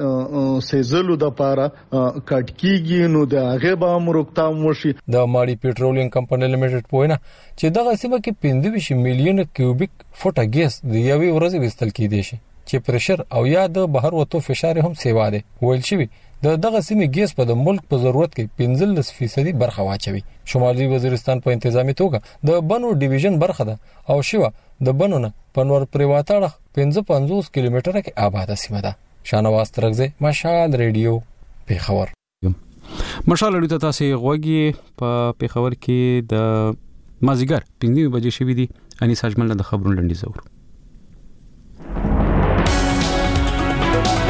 د سیزلو د لپاره کټ کیږي نو د هغه به هم روکتام وشي. د ماړي پېټرولیم کمپنی لیمیټډ پوینه چې دغه سیمه کې پنځه ویشت میلیون کیوبیک فوټه ګیس د یوې ورځې وستل کیدي شي چې پرشر او یا د بهر وته فشار هم سیوا دي. ویل شي د دغه سیمه ګیس په د ملک په ضرورت کې پنځلس فیصد برخه واچوي. شمالي وزیرستان په انتظامی توګه د بنو ډیویژن برخه ده او شیوا د بنو نه پنور پریواتاړه پنځه پنځوس کیلومتره کې آباده سیمه ده. شانواز ترغزه مشال ریډیو پیښور. مشال ریډیو ته تاسو غوږی په پیښور کې د مازیګر پنځه بجې شوې دي. انیس اجمل د خبرونو لنډیز اورو.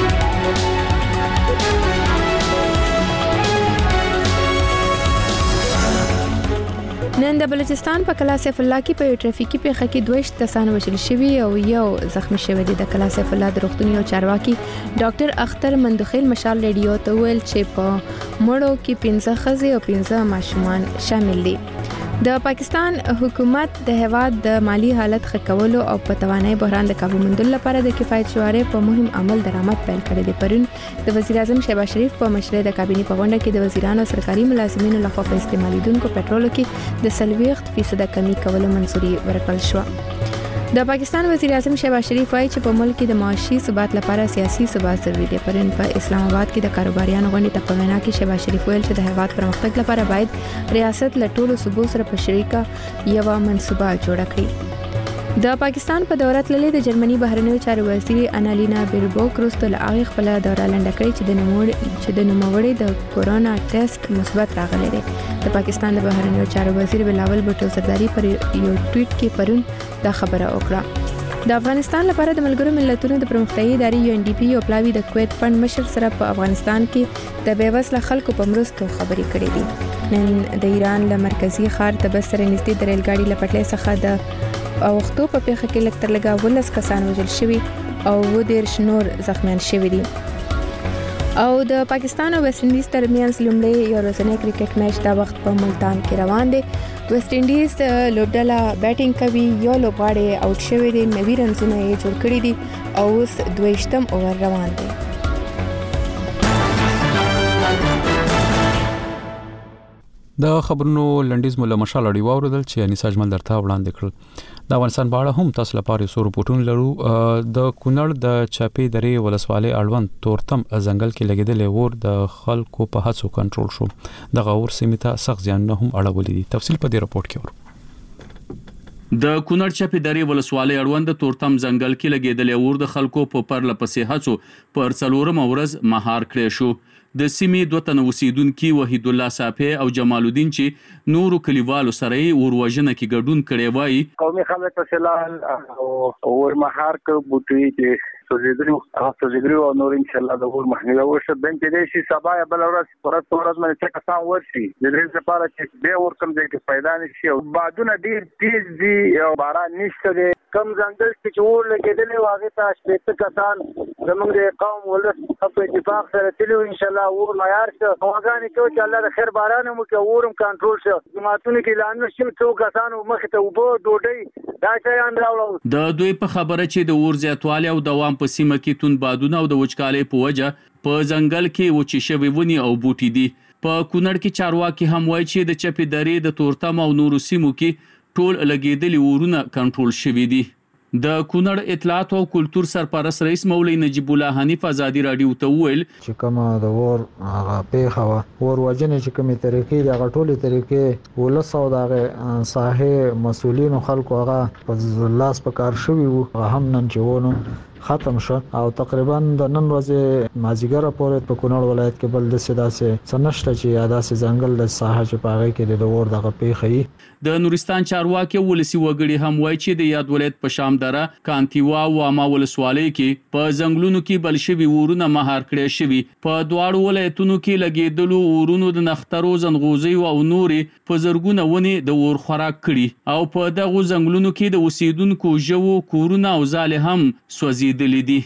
د بلوچستان په کلا سیف الله کې په ټرافیکي پیښه کې دوه کسان وژل شوي او یو زخمی شوی دی. د کلا سیف الله د روغتون یو چارواکي ډاکټر اختر مندخیل مشال ریډیو ته ویل چې په مړو کې پنځه ښځې او پنځه ماشومان شامل دي. د پاکستان حکومت د هیواد د مالی حالت ښه کولو او په توانایي بحران د قابو موندلو لپاره د کفایت شوارې په مهم عمل درآمد پیل کړی دی. پرون د وزیر اعظم شهباز شریف په مشرۍ د کابینې په غونډه کې د وزیرانو او سرکاري ملازمینو لخوا په استعمالیدونکو پټرولو کې د څلوېښت فیصده کمی کولو منظوري ورکړل شوه. د پاکستان وزیر اعظم شهباز شریف وايي چې په ملک کې د معاشي ثبات لپاره سیاسي ثبات ضروري دی. پرون په اسلام آباد کې د کاروباریانو غونډې ته په وینا کې شهباز شریف ویل چې د هیواد پرمختګ لپاره باید ریاست له ټولو صوبو سره په شریکه یوه منصوبه جوړه کړي. د پاکستان په دوره تللې د جرمني بهرنیو چارو وزیر انالینا بیربوک وروسته له هغې خپله دوره لنډه کړې چې د نوموړي چې د نوموړي د کورونا ټیسټ مثبت راغلی دی. د پاکستان د بهرنیو چارو وزیر بلاول بھټو زرداری پر یو ټویټ کې پرون دا خبره وکړه. د افغانستان لپاره د ملګرو ملتونو د پرمختیایي ادارې یو ان ډي پی او پلاوي د کویت فند مشر سره په افغانستان کې د بېوزله خلکو په مرستو خبرې کړې دي. نن د ایران له مرکزي ښار تبس سره نږدې د ریل ګاډي له پټلۍ څخه د اوښتو په پیښه کې لږ تر لږه ولس کسان وژل شوي او اووه دېرش نور زخمیان شوي دي. او د پاکستان او ویسټ انډیز ترمنځ لومړی یو ورځنی کرکټ میچ دا وخت په ملتان کې روان دی. ویسټ انډیز لوبډله بیټینګ کوي، یو لوبغاړی آوټ شوی دی، نوي رنزونه یې جوړ کړي دي او اوس دویشتم اوور روان دی. د خبرونو لنډیز مولا مشال اړي واوردل چې انیس اجمل درته وړاندې کړل. د افغانستان په اړه هم تاسو لپاره څو رپورټونه لرو. د کونړ د چاپې درې ولسوالۍ اړوند تورتم ځنګل کې لګیدلې اور د خلکو په هڅو کنټرول شو. دغه اور سیمې ته سخت زیانونه هم اړولې دي. تفصیل په دې رپورت کې ورو. د کونړ چاپې درې ولسوالۍ اړوند تورتم ځنګل کې لګیدلې اور د خلکو په پرله پسې هڅو پر څلورم ورځ مهار کړی شو. د سیمې دوه تنه اوسیدونکي وحید الله صافی او جمال الدین چې نورو کلیوالو سره یې اور وژنه کې ګډون کړی وایي قومي خلک په سلال او اور مهار کړ بوټي چې سوزیدرو هغه سوزیدرو او نور ان شاء الله د اور مخنیوي وشي. بنک دې شي سبا یا بل ورځ پرد ورځ باندې چې کسان ورشي د دې لپاره چې به اور کم ځای کې پیدا نشي او بادونه ډیر تیز دي او باران نشته دي. کم ځنګل چې اور لګیدلې واغې ته شپږ کسان زموږ د قوم ولس په اتفاق سره تلو ان شاء الله اور معیار شه هغه کو چې الله د خیر باران مو کې اورم کنټرول شه. جماعتونه کې اعلان شي څو کسان مخ ته وبو ډوډۍ دا شیان راوړل. د دوی په خبره چې د اور زیاتوالی او دوام په سیمه کې توند بادونه او د وچکالۍ په وجه په ځنګل کې وچې شوي ونې او بوټي دي. په کونړ کې چارواکي هم وایي چې د چپې درې د تورتم او نورو سیمو کې ټول لګیدلي اورونه کنټرول شوي دي. د کونړ اطلاعات او کلتور سرپرست رئیس مولوی نجیب الله حنیف ازادي رادیو ته وویل چې کومه د ور هغه پیښه وا ور وجنه چې کومه طریقې هغه ټولې طریقې ولس او دغه صاحب مسولین خلکو هغه په لاس په کار شوی وو هم نن چې ونه ختم شو او تقریبا د نن ورځې مازیګر پورې په کونړ ولایت کې بل د سداسه سنشت چې یاداسه ځنګل د ساحه چې پاغې کې د ور دغه پیښې. د نورستان چارواکي ولسی وګړي هم وایي چې د یاد ولایت په شامدره کانتیوا او اما ولسوالۍ کې په ځنګلونو کې بل شوي ورونه مهار کړی شوي. په دواړو ولایتونو کې لګیدلو ورونو د نخترو زنغوزي او نوري په زرګونه ونې د ور خوراک کړي او په دغه ځنګلونو کې د اوسیدونکو ژوو کورونه او ځاله هم سوځیدلې دي.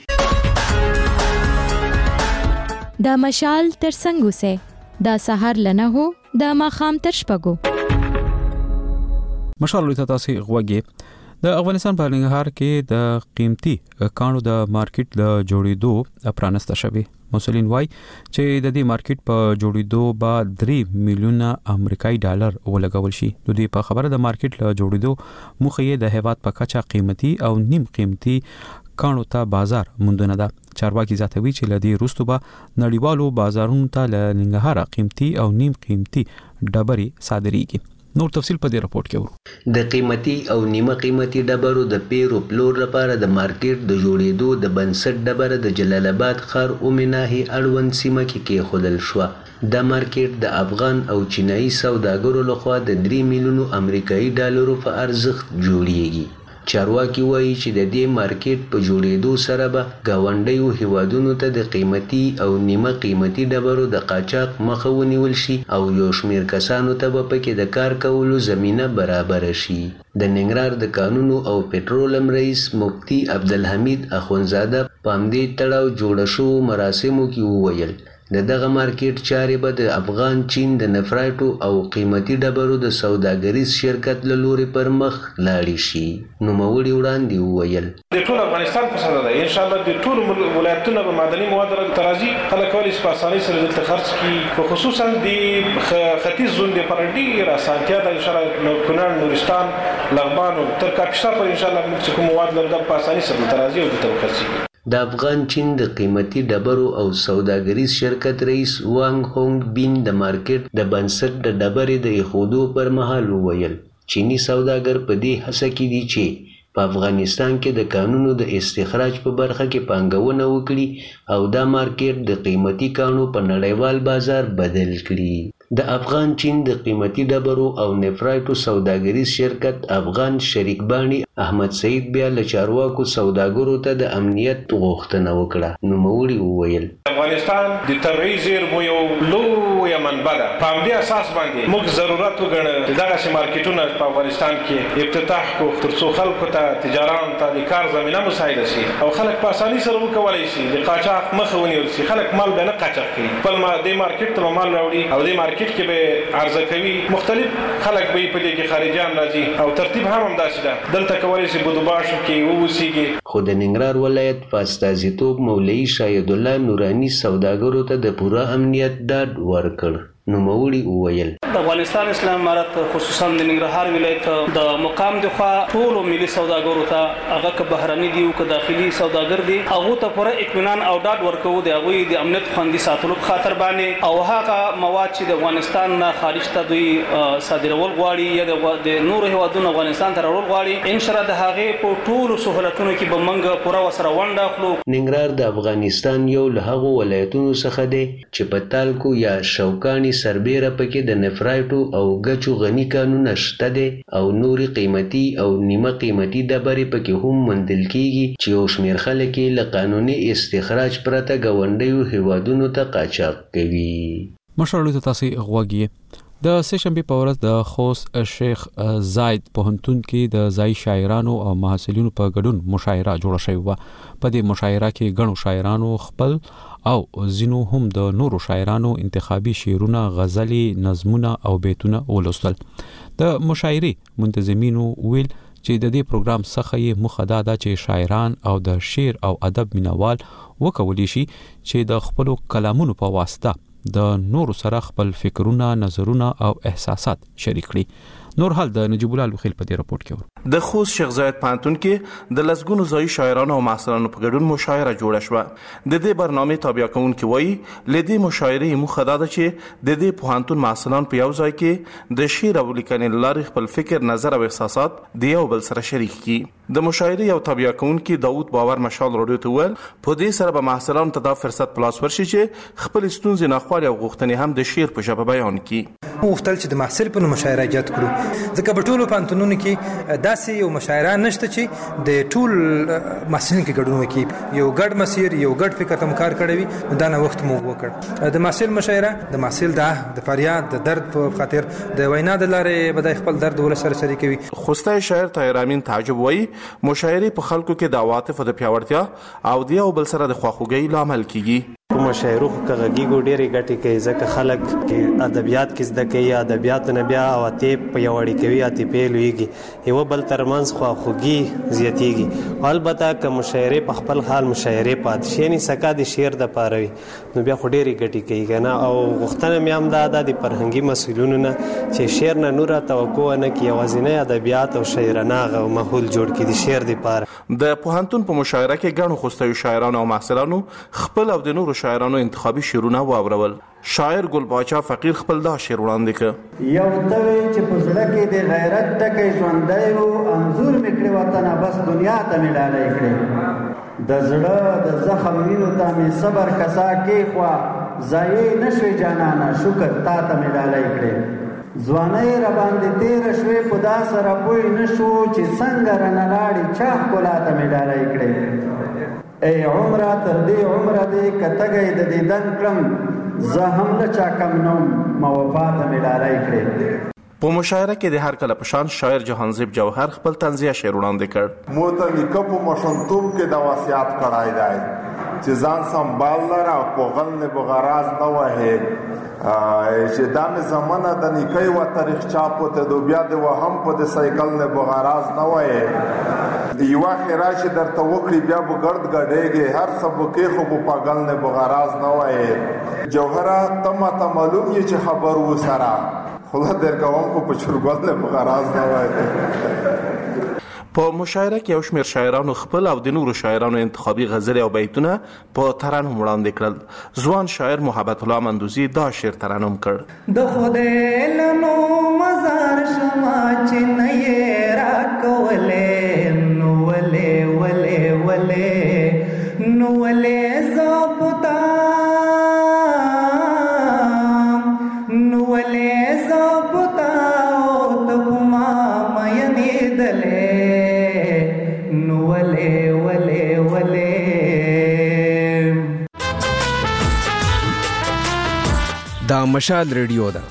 دا مشال تر څنګه وسه دا سحر لنه هو دا ماخام تر شپګو مشال لوی تاسو غوږی. د افغانستان په ننګرهار کې د قیمتي کانو د مارکیټ د جوړېدو پرانسته شوی. مسولین وای چې د دې مارکیټ په جوړېدو بعد درې میلیونه امریکایي ډالر ولګول شي. د دې په خبره د مارکیټ له جوړېدو مخې د هیواد په کچا قیمتي او نیم قیمتي کانو ته بازار موندنه ده. چارواکي زیاتوي چې لدی روستو به نړیوالو بازارونو ته ل ننګرهار قیمتي او نیم قیمتي ډبرې صادرېږي. نور تفصیل په دې رپورت کې ورو. د قیمتي او نیمه قیمتي ډبرو د پیرو پلور لپاره د مارکیټ د جوړېدو د بنسټ ډبره د جلال آباد ښار اومناهي اړوند سیمه کې کېښودل شوه. دا مارکیټ د افغان او چینایي سوداګرو لخوا د درې میلیونو امریکایي ډالرو په ارزښت جوړیږي. چارواکي وایي چې د دې مارکیټ په جوړېدو سره به ګاونډیو هیوادونو ته د قیمتي او نیمه قیمتي ډبرو د قاچاق مخه ونیول شي او یو شمېر کسانو ته به پکې د کار کولو زمینه برابر شي. د ننګرهار د قانونو او پټرولم رئیس مفتي عبدالحمید اخونزاده په همدې تړاو جوړه شوو مراسمو کې وویل د دغه مارکیټ چارې به د افغان چین د نفرایټو او قیمتي ډبرو د سوداګریز شرکت له لوري پر مخ لاړې شي. نوموړي وړاندې وویل د ټول افغانستان په سره ده، ان شاء الله د ټول ولایتونو به معدني مواد ترازی خلک کولی شي په اسانۍ سره دلته خرڅ کړي، په خصوصا د ختیځ زون د پر ډېره اسانتیا ده. ان شاء الله کنړ، نورستان، لغمان او تر کاپیسا په ان شاء الله موږ کوم مواد لرو په اسانۍ سره ترازی او دلته خرڅ کړي. د افغان چین د قیمتي ډبرو او سوداګریز شرکت رئیس وانګ هونګ بین د مارکیټ د بنسټ د ډبرې د ایښودو پر مهال وویل چینی سوداګر په دې هڅه کې دي چې په افغانستان کې د کانونو د استخراج په برخه کې پانګونه وکړي او دا مارکیټ د قیمتي کانو په نړیوال بازار بدل کړي. د افغان چین د قیمتي ډبرو او نفرایټو سوداګریز شرکت افغان شریک بانی احمد سعید بیا له چارواکو سوداګرو ته د امنیت غوښتنه وکړه. نوموړي وویل افغانستان د طبیعي زیرمو یو لویه منبع ده، په همدې اساس باندې موږ ضرورت وګڼه چې دغسې مارکیټونه په افغانستان کې افتتاح کړو تر څو خلکو ته تجارانو ته د کار زمینه مساعده شي او خلک په اسانۍ سره وکولی شي د قاچاق مخه ونیول شي. خلک مال به نه قاچاق کوي، خپل دې مارکیټ ته مال راوړي او دې مارکیټ کې به عرضه کوي. مختلف خلک به په دې کې خارجيان راځي او ترتیب هم همداسې ده، دلته کولی شي بدوباشو کې ووسیږي. خو د ننګرهار ولایت په استازیتوب مولوي شاهد الله نوراني سوداګرو ته د پوره امنیت ډاډ ورکړ. نوموړي وویل د افغانستان اسلام امارت خصوصا د ننګرهار ولایت د مقام د خوا ټول ملي سوداګرو ته هغه که بهرني دي او که داخلي سوداګر دي هغه ته پوره اطمینان او ډاډ ورکوو د هغوی د امنیت خوندي ساتلو په خاطر باندې او هغه مواد چې د افغانستان نه خارج ته دوی صادرول غواړي یا د نورو هیوادونو افغانستان ته راوړل غواړي، ان شاء الله د هغې په ټولو سهولتونو کې به موږ پوره ورسره ونډه اخلو. ننګرهار د افغانستان یو له هغو ولایتونو څخه دی چې په تالکو یا شوکاني سربیره پکې د نفرایټو او ګچو غني کانونه شته دي او نوري قیمتي او نیمه قیمتي ډبرې پکې هم موندل کیږي چې یو شمېر خلک یې له قانوني استخراج پرته ګاونډیو هیوادونو ته قاچاق کوي. مشرلو ته تاسو غوږی د سه شنبه په ورځ د خوست شیخ زاید پوهنتون کې د ځای شاعرانو او محصلینو په ګډون مشاعره جوړه شوې و. په دې مشاعره کې ګڼو شاعرانو خپل او ځینو هم د نورو شاعرانو انتخابي شعرونه، غزلې، نظمونه او بیتونه ولوستل. د مشاعرې منتظمینو ویل چې د دې پروګرام څخه یې موخه دا ده چې شاعران او د شعر او ادب مینوال وکولی شي چې د خپلو کلامونو په واسطه د نورو سره خپل فکرونه، نظرونه او احساسات شریک کړي. نور حال د نجیب الله الوخیل په دې راپورټ کې د خوست شیخ زاید پوهنتون کې د لسګونو ځایي شاعرانو او محصلانو په ګډون مشاعره جوړه شوه. د دې برنامې تابع کوونکي وایي له دې مشاعرې موخه دا ده چې د دې پوهنتون محصلان په یو ځای کې د شعر او لیکنې لارې خپل فکر، نظر او احساسات د یو بل سره شریک کړي. د مشاعرې یو تابع کوونکي داوود باور مشال راډیو ته ویل په دې سره به محصلانو ته دا فرصت پلاس ورشي چې خپل ستونزې، ناخوالې او غوښتنې هم د شعر په ژبه بیان کړي. مختل چې د محصل په مشاعره ایجاد کړو ځکه په ټولو پوهنتونونو کې داسې یو مشاعره نشته چې د ټول محصلین کې ګډون وکړي، یو ګډ مسیر، یو ګډ فکر ته کار کړی وي. دا نه وخت مو وکړ د محصل مشاعره د محصل د فریاد، د درد په خاطر د وینا د لارې بدای خپل درد ول سره شریکوي. خوستای شاعر طاهر امین تعجب وایي مشاعره په خلکو کې د عواطف د پیاوړتیا او د یو بل سره د خواخوږۍ لامل کیږي. په مشاعرو کې غږیږي ډېرې ګټې کوي ځکه خلک کې ادبیات کې زده کوي، ادبیات نه بیا عواطف پیاوړي کوي، عاطفې لویږي، یو بل ترمنځ خواخوږي زیاتېږي. البته که مشاعره په خپل حال مشاعره پاتې شي، یعنې سکه د شعر د پاره وي، نو بیا خو ډېرې ګټې کوي که نه. او غوښتنه مې هم دا ده د فرهنګي مسؤلینو نه چې شعر نه نوره توقع نه کړي، یوازینی ادبیات او شاعرانه هغه ماحول جوړ کړي د شعر دپاره. د پوهنتون په مشاعره کې ګڼو خوستیو شاعرانو او محصلانو خپل او د نورو شاعرانو انتخابي شعرونه واورول. شاعر ګل باچا فقیر خپل دا شعر وړاندې کړ. یو توی چې په زړه کې د غیرت ټکی ژوندی و، انځور مې کړې وطنه بس دنیا ته مې ډالۍ کړې، د زړه د زخم وینو ته مې صبر کسا کېښوه، ضایع نه شوې جانانه شکر تا ته مې ډالۍ کړې. ځواني را باندې تیر شوې په دا سره پوی نشو چې څنګه رانه لاړې چا کولاته مې ډالۍ کړې ای عمره تر دې عمره دې کتګې د دیدن کړم زه هم له چا کم نوم ما وفاته مې ډالۍ کړې. په مشاعره کې د هر کله پشان شاعر جهانزیب جوهر خپل طنزیه شعر وړاندې کړ. مو ته نیکه په ماشومتوب کې دا وصیت کړی دی چې ځان سنبال لره او په غل نه بغراز نه وهې چې دا مې زمانه د نیکه و تاریخ چاپو ته دو بیا د وهم په د سایکل نه بغراز نه وهې یو اخر چې درته وکړي بیا به ګرد ګډېږي هر څه کې خو په پاگل نه بغراز نه وهې. جوهره تم ته معلوم یې چې خبر و سره خدا در کوم په پچورګل نه بغراز نه وای. په مشاعره کې یو شمېر شاعرانو خپل او د نورو شاعرانو انتخابي غزل او بیتونه په ترانم وړاندې کړل. ځوان شاعر محبت الله مندوزي دا شعر ترانم کړ. د خدای لمو مزار شما چې نه یې را کولې نو ولې ولې ولې نو ولې زپتا نو ولې زپتا او تپما مې دلې نو ولې ولې ولې. دا مشال ریډیو ده.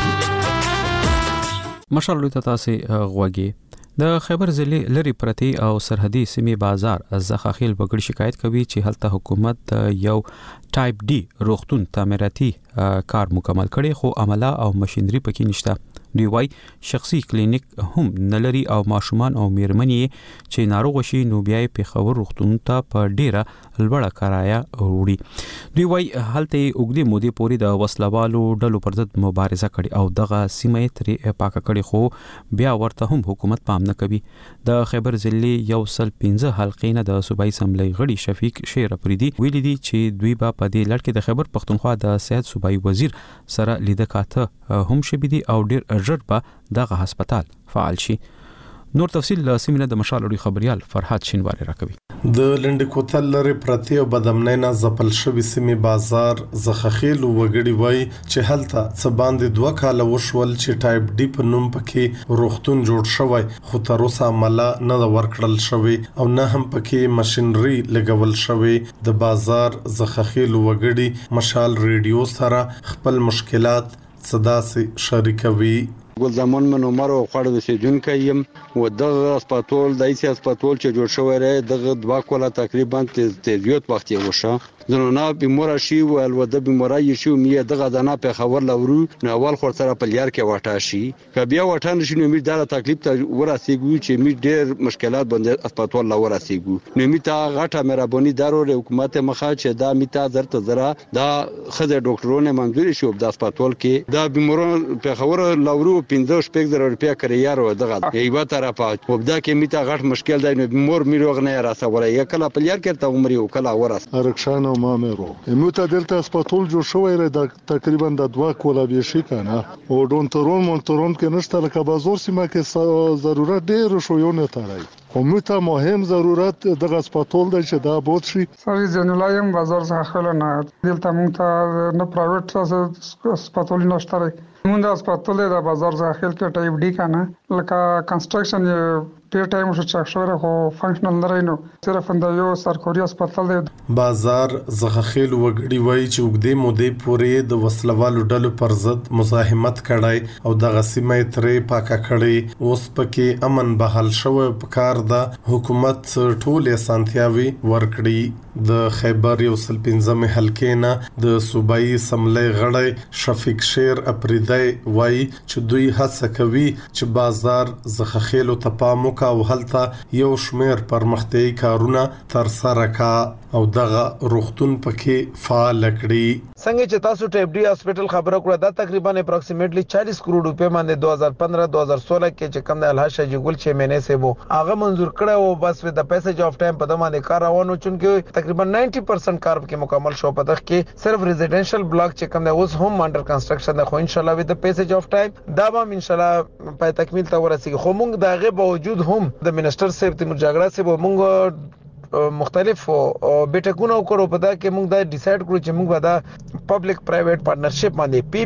مشال ریډیو ته تاسو غوږی. د خیبر ضلع لری پرتی او سرحدي سیمې بازار زخاخیل بغړ شکایت کوي چې هلته حکومت یو ټایپ ډي روغتون تعمیراتي کار مکمل کړي خو عمله او ماشينري پکې نشته. دوی وايي شخصي کلینیک هم نلري او ماشومان او میرمنې چې ناروغ شي نو بیا په خبر روغتون ته په ډیره لوړه کرایه وړي. دوی وايي هلته اوګدي مودي پوری د وسلوالو ډلو پر ضد مبارزه کړي او دغه سیمه ترې پاک کړي خو بیا ورته هم حکومت پام نه کوي. د خیبر ضلع یو سل پنځه حلقې نه د صوبایي اسمبلی غړي شفیق شیر افریدي ویلي دي چې دوی به په دې لړ کې د خیبر پښتونخوا د صحت صوبایي وزیر سره لیده کاته هم شوي دي او ډیر ژر به دغه هسپتال فعال شي. نور تفصیل له سیمینه د مشال اوري خبريال فرحات شینواری راکوي. د لنډ کوتل لري پرتی او بدمنۍ نه زپل شوی سیمې بازار زخخیل وګړي وای چې هلته څه باندې دوه کاله وشول چې ټایپ ډي په نوم پکې روغتون جوړ شوی خو تر اوسه عمله نه ورکړل شوی او نه هم پکې ماشينري لګول شوی. د بازار زخخیل وګړي مشال ریډیو سره خپل مشکلات صدا سي شریکوي. ګل زمان من عمر او خړ د سجون کایم و دغه اسپیټال د ایسي اسپیټال چې جوړ شوی دی دغه دوا کوله تقریبا تیزیوت وخت یې وشه زنونه بیمار شي او الوده بیماری شي مې دغه دنا په خبر لورو نو اول خور سره په لیار کې واټا شي ک بیا واټا نشي نو مې دا تکلیف ته ورسېګو چې مې ډېر مشکلات باندې اسپیټال لا ورسېګو نو مې تا غټه مهرباني دارو حکومت مخه چې دا مې تا درته زرا دا خزه ډاکټرونه منځوري شو د اسپیټال کې دا بیمارو په خبر لورو پنځه شپږ زره روپیا کریارو دغه یو طرفه وبدا کې مې تا غټ مشکل دی نو مور مې روغ نه راسوله یا کله په لیار کې ته عمر یو کله ورس ارکشان مامرو موته دلته اسپیټال جوړ شوی دی د تقریبا د دوا کولا به شي کنه او ډونټرون مونټرون کې نشته لکه بازار سیمه کې ضرورت ډیر شو یو نه تړای خو موته مهم ضرورت دغه اسپیټال دی چې دا بوت شي. سوي جنلایم بازار څخه خل نه دلته موته نه پرایویټ اسپیټال نشته مونږ د اسپیټال د بازار څخه خل کې ټایپ ډي کنه لکه کنستراکشن ډیر ټایم شو چې شوره خو فنکشنل نه رینو صرف د یو سرکوري اسپیټال دی. بازار زخخیل وګړي وای چې وګدې مودې پورې د وسلوالو ډلو پر ضد مزاحمت کړای او د غسیمه ترې پاکه کړي اوس پکې امن بحال شوی په کار د حکومت ټولې سانتیاوي ورکړي. د خیبر یو سل پنځمه حلقې نه د صوبایي اسمبلی غړی شفیق شیر افریدی وای چې دوی هڅه کوي چې بازار زخخیل او تپامو کا وهلته یو شمیر پرمختیايي کارونه تر سره کا او دغه روغتون پکې فعال کړي. څنګه چې تاسو ټایپ ډي هسپتال خبره کړه دا تقریبا اپروکسیمیټلی چالیس کروڑ روپے باندې دو هزار پندرہ دو هزار سولہ کې چې کم د الحاج شاجی ګل چھ مہینے سے وو هغه منظور کړه او بس د پیسج اف ټایم په دمانه کار روانو چونکه تقریبا نوے پرسنٹ کار کې مکمل شو په دغه کې صرف ریزیډنشل بلاک چې کم د اوس هم انډر کنسټرکشن ده خو ان شاء الله وذ د پیسج اف ټایم دا به ان شاء الله په تکمیل ته ورسیږي. خو موږ دغه باوجود هم د منسٹر صاحب تیمور جاګړه صاحب موږ مختلف بیٹکونه وکړو په دا کې موږ دا ډیسایډ کړو چې موږ دا پبلک پرایویټ پارټنرشپ باندې پی پی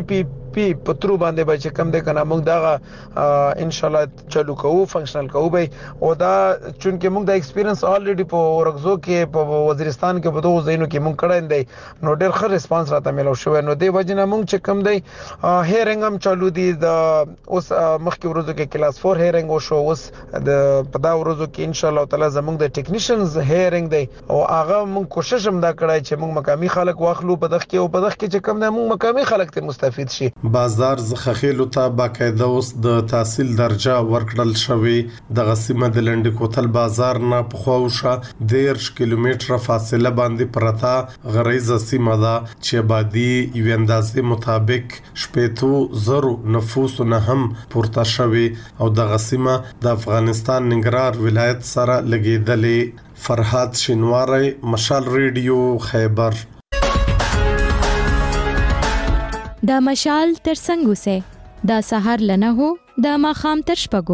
پی پترو باندې به چې کم ده کنه موږ دا ان شاء الله چالو کوو فنکشنل کوو به او دا چونکه موږ د ایکسپیرینس الریډي په ورغزو کې په وزیرستان کې په دوه ځایونو کې موږ کړی دی نو ډېر ښه ریسپانس راته ملو شو نو دی وجنه موږ چې کم دی هیرنګ هم چالو دي د اوس مخکې ورځو کې کلاس فور هیرنګ وشو اوس د په دا ورځو کې ان شاء الله تعالی زموږ د ټیکنیشنز هیرنګ دی او هغه موږ کوشش هم دا کړای چې موږ مقامی خلک واخلو په دغه کې او په دغه کې چې کم نه موږ مقامی خلک ته مستفید شي. بازار زخخیلو ته باقاعده اوس د تحصیل درجه ورکړل شوی د غسیمه د لنډ کوتل بازار نه په خوښه ډیر کیلومتره فاصله باندې پرتا غریزه سیمه ده چې آبادی یو اندازې مطابق شپېتو زرو نفوس نه هم پورته شوی او د غسیمه د افغانستان ننګرهار ولایت سره لګیدلې. فرحات شینواری، مشال ریډیو، خیبر. دا مشال تر څنګه سه دا سحر لنه هو دا ماخام تر شپګو.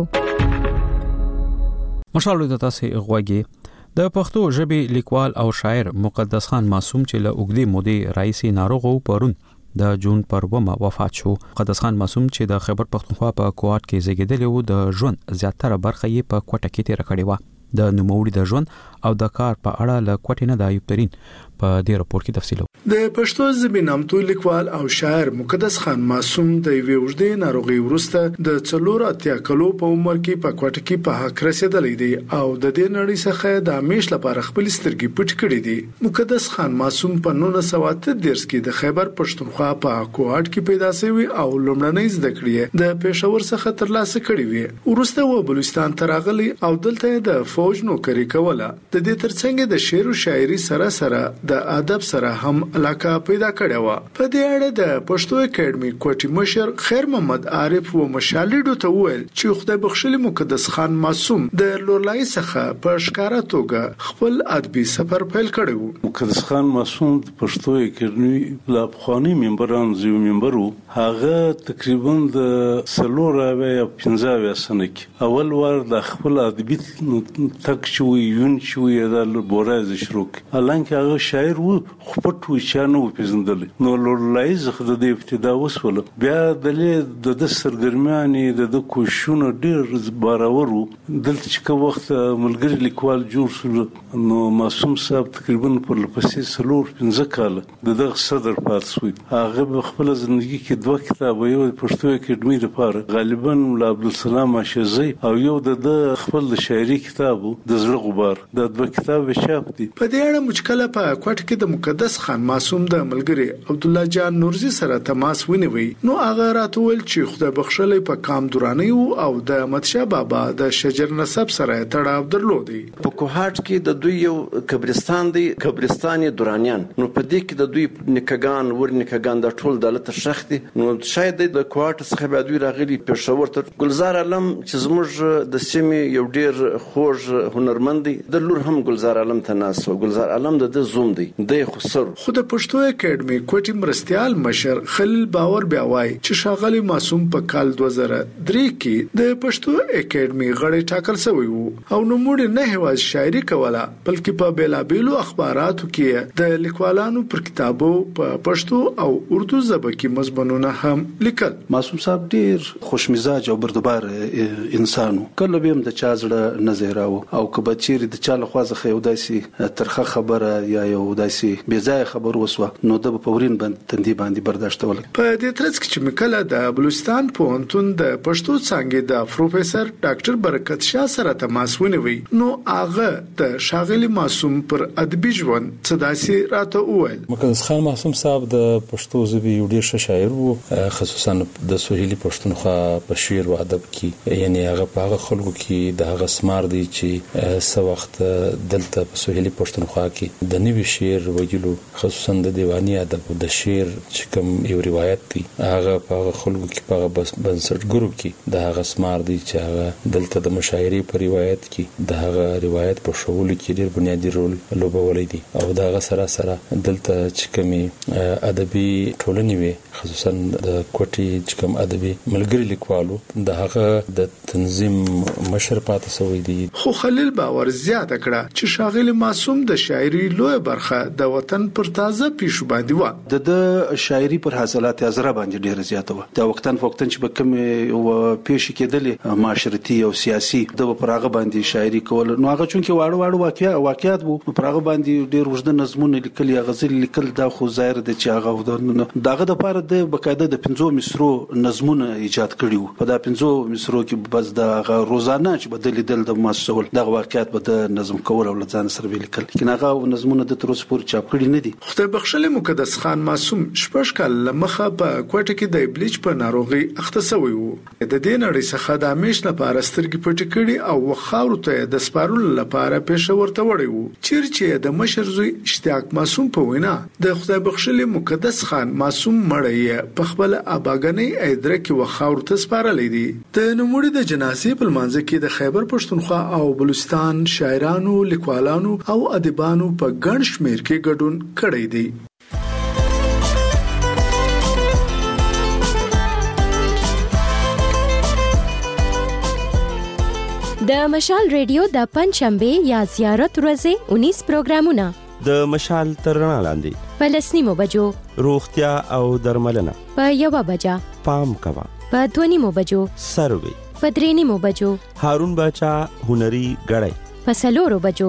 مشال د تاسو غوږی د پښتو ژبې لیکوال او شاعر مقدس خان معصوم چې له اوږدې مودې راځي ناروغ او پرون د جون پر ومه وفات شو. مقدس خان معصوم چې د خیبر پښتونخوا په کوټ کې زیږیدلی و د ژوند زیاتره برخه یې په کوټه کې تیر کړې و. د نوموړي د ژوند او د کار په اړه له کوټې نه د ایوب ترين په دې راپور کې تفصیل. د پښتو ژبې نامتو لیکوال او شاعر مقدس خان معصوم د یوې اوږدې ناروغۍ وروسته د څلور اتیا کلو په عمر کې په کوټه کې په حق رسیدلی دی او د دې نړۍ څخه د همیش لپاره خپل سترګې پټ کړې دي. مقدس خان معصوم په نولس سوه اته دېرش کې د خیبر پښتونخوا په کوټ کې پیدا شوی او لومړنۍ زده کړې د پېښور څخه ترلاسه کړې وې. وروسته و بلوچستان ته راغلی او دلته د فوج نوکری کوله. د دې ترڅنګ د شعر او شاعري سره سره د ادب سره هم علاقه پیدا کړې و. په دې اړه د پښتو اکیډمي کوټي مشر خیر محمد عارف و مشالډو ته وویل چې خدای بخښلي مقدس خان معصوم د لورلای څخه په ښکارا توګه خپل ادبي سفر پیل کړی و. مقدس خان معصوم د پښتو اکیډمي لا پخوانی ممبران زیو ممبرو هغه تقریبا د سلور او پنځه سنه کې اول وار د خپل ادبي تک شوی یون شوی د بوراز شروع الانکه هغه شاعر و خپټ و چانو پیژندل نو لورلای زخه د ابتدا وسول بیا د د سرګرمیانې د کوششونو ډیر باراورو دلته چې وخت ملګری لیکوال جوړ شو نو معصوم صاحب تقریبا پر لپسې سلور پنځه کال د دغه صدر پاتسوي هغه خپل ژوندۍ کې دوه کتابه یو پښتو اکیډمي لپاره غالبا مولا عبدالسلام اشزی او یو د خپل شاعري کتابو د زړه غبار د دوه کتاب چاپ دي. په دې اړه مشکله په کوټ کې د مقدس خان معصوم د ملګری عبد الله جان نورزي سره تماس ونیوي نو هغه راتول چې خدای بخښلې په کام دوراني او د احمدشاه بابا د شجر نسب سره تړاو درلودي. په کوهاټ کې د دوی یو قبرستان دی قبرستان دورانیان نو په دې کې د دوی نکګان ور نکګان د ټول دولت شخصي نو شاید د کوهاټ څخه به دوی راغلي پېښور ته ګلزار علم چې زموږ د سیمې یو ډیر خوږ هنرمند دی د لور هم ګلزار علم ته ناس او ګلزار علم د زوم دی د خسر خو د پښتو اکیډمي کوټي مرستيال مشر خلیل باور بیا وای چې شاغلی معصوم په کال دوه زره درې کې د پښتو اکیډمي غړی ټاکل شوی وو او نو موږ نه هواز شاعري کوله بلکې په بیلابیلو اخباراتو کې د لیکوالانو پر کتابو په پښتو او اردو ژبه کې مضمونونه هم لیکل. معصوم صاحب ډیر خوش مزاج او بردبار انسانو کله به هم د چا زړه نه زهراو او کبه چیرې د چا له خوازه یو داسې ترخه خبره یا یو داسې بې ځای خبر وسوه نو د پورین باندې تندې باندې برداشتول. په دې ترڅ کې چې مکله د بلوچستان پوهنتون د پښتو څانګې د پروفیسور ډاکټر برکت شاه سره تماس ونیوي نو هغه د شاغلی معصوم پر ادبي ژوند څه داسې راته وویل. مقدس خان معصوم صاحب د پښتو ژبې یو ډیر ښه شاعر وو خصوصا د سوهیلي پښتونخوا په شعر او ادب کې یعنی هغه په هغه خلکو کې د هغه سمار دی چې سو وخت دلته په سوهیلي پښتونخوا کې د نوي شعر ویلو خصوصا د دیوانی ادب د شعر چې کوم یو روایت دی هغه په هغه خلکو کې په بنسټګرو کې د هغه سمار دی چې هغه دلته د مشاعري په روایت کې د هغه روایت په شوول کې ډیر بنیادی رول لوبولی دی او د هغه سره سره دلته چې کومي ادبي ټولنې وي خصوصا د کوټي چې کوم ادبي ملګری لیکوالو د هغه د تنظیم مشر پاتې شوی دی. خو خلیل باور زیاته کړه چې شاغلی معصوم د شاعري لوی برخه برخه د وطن پر تازه پیښو باندې و. د شاعري پر حاصلات ازره باندې ډیره زیاته و. د وختن فوقتن چې به کوم و پیښ کېدلې معاشرتي او سیاسي د پراغه باندې شاعري کول نو هغه چون کې واړه واړه واقعیا واقعیات وو پراغه باندې ډیر وژد نظمونه لیکل یا غزل لیکل دا خو ظاهر د چې هغه دغه د پاره د بقاعده د پنځو مصرو نظمونه ایجاد کړیو په دا پنځو مصرو کې بس د روزانه چې بدل دل د مسول د واقعیت په د نظم کول او لزان سره لیکل لیکن هغه نظمونه د تر اوسه پورې چاپ کړي نه دي. خدای بخښلې مقدس خان معصوم شپږ کال لمخه په کوټه کې د بلیچ په ناروغي اخته شوی وو. د دې نړۍ څخه د همیش لپاره سترګې پټې کړي او خاورو ته د سپارلو لپاره پېښور ته وړي وو. چیرې د مشر زوی اشتیاق معصوم په وینا د خدای بخښلې مقدس خان معصوم مړی په خپل اباګنۍ ایدره کې وخاور ته سپارلې دي. د نوموړي د جنازې په منځ کې د خیبر پښتونخوا او بلوچستان شاعرانو، لیکوالانو او ادیبانو په ګڼ شمېر کې ګډون کړی دی. د مشال ریډیو د پنځشنبه یا زیارت ورځې اونیس پروګرامونه د مشال ترنا لاندې په لسنیمو بجو روغتیا او درملنه په یوه بجه پام کوا په دونیمو بجو سروي په درېنیمو بجو هارون باچا هنري غړی په څلورو بجو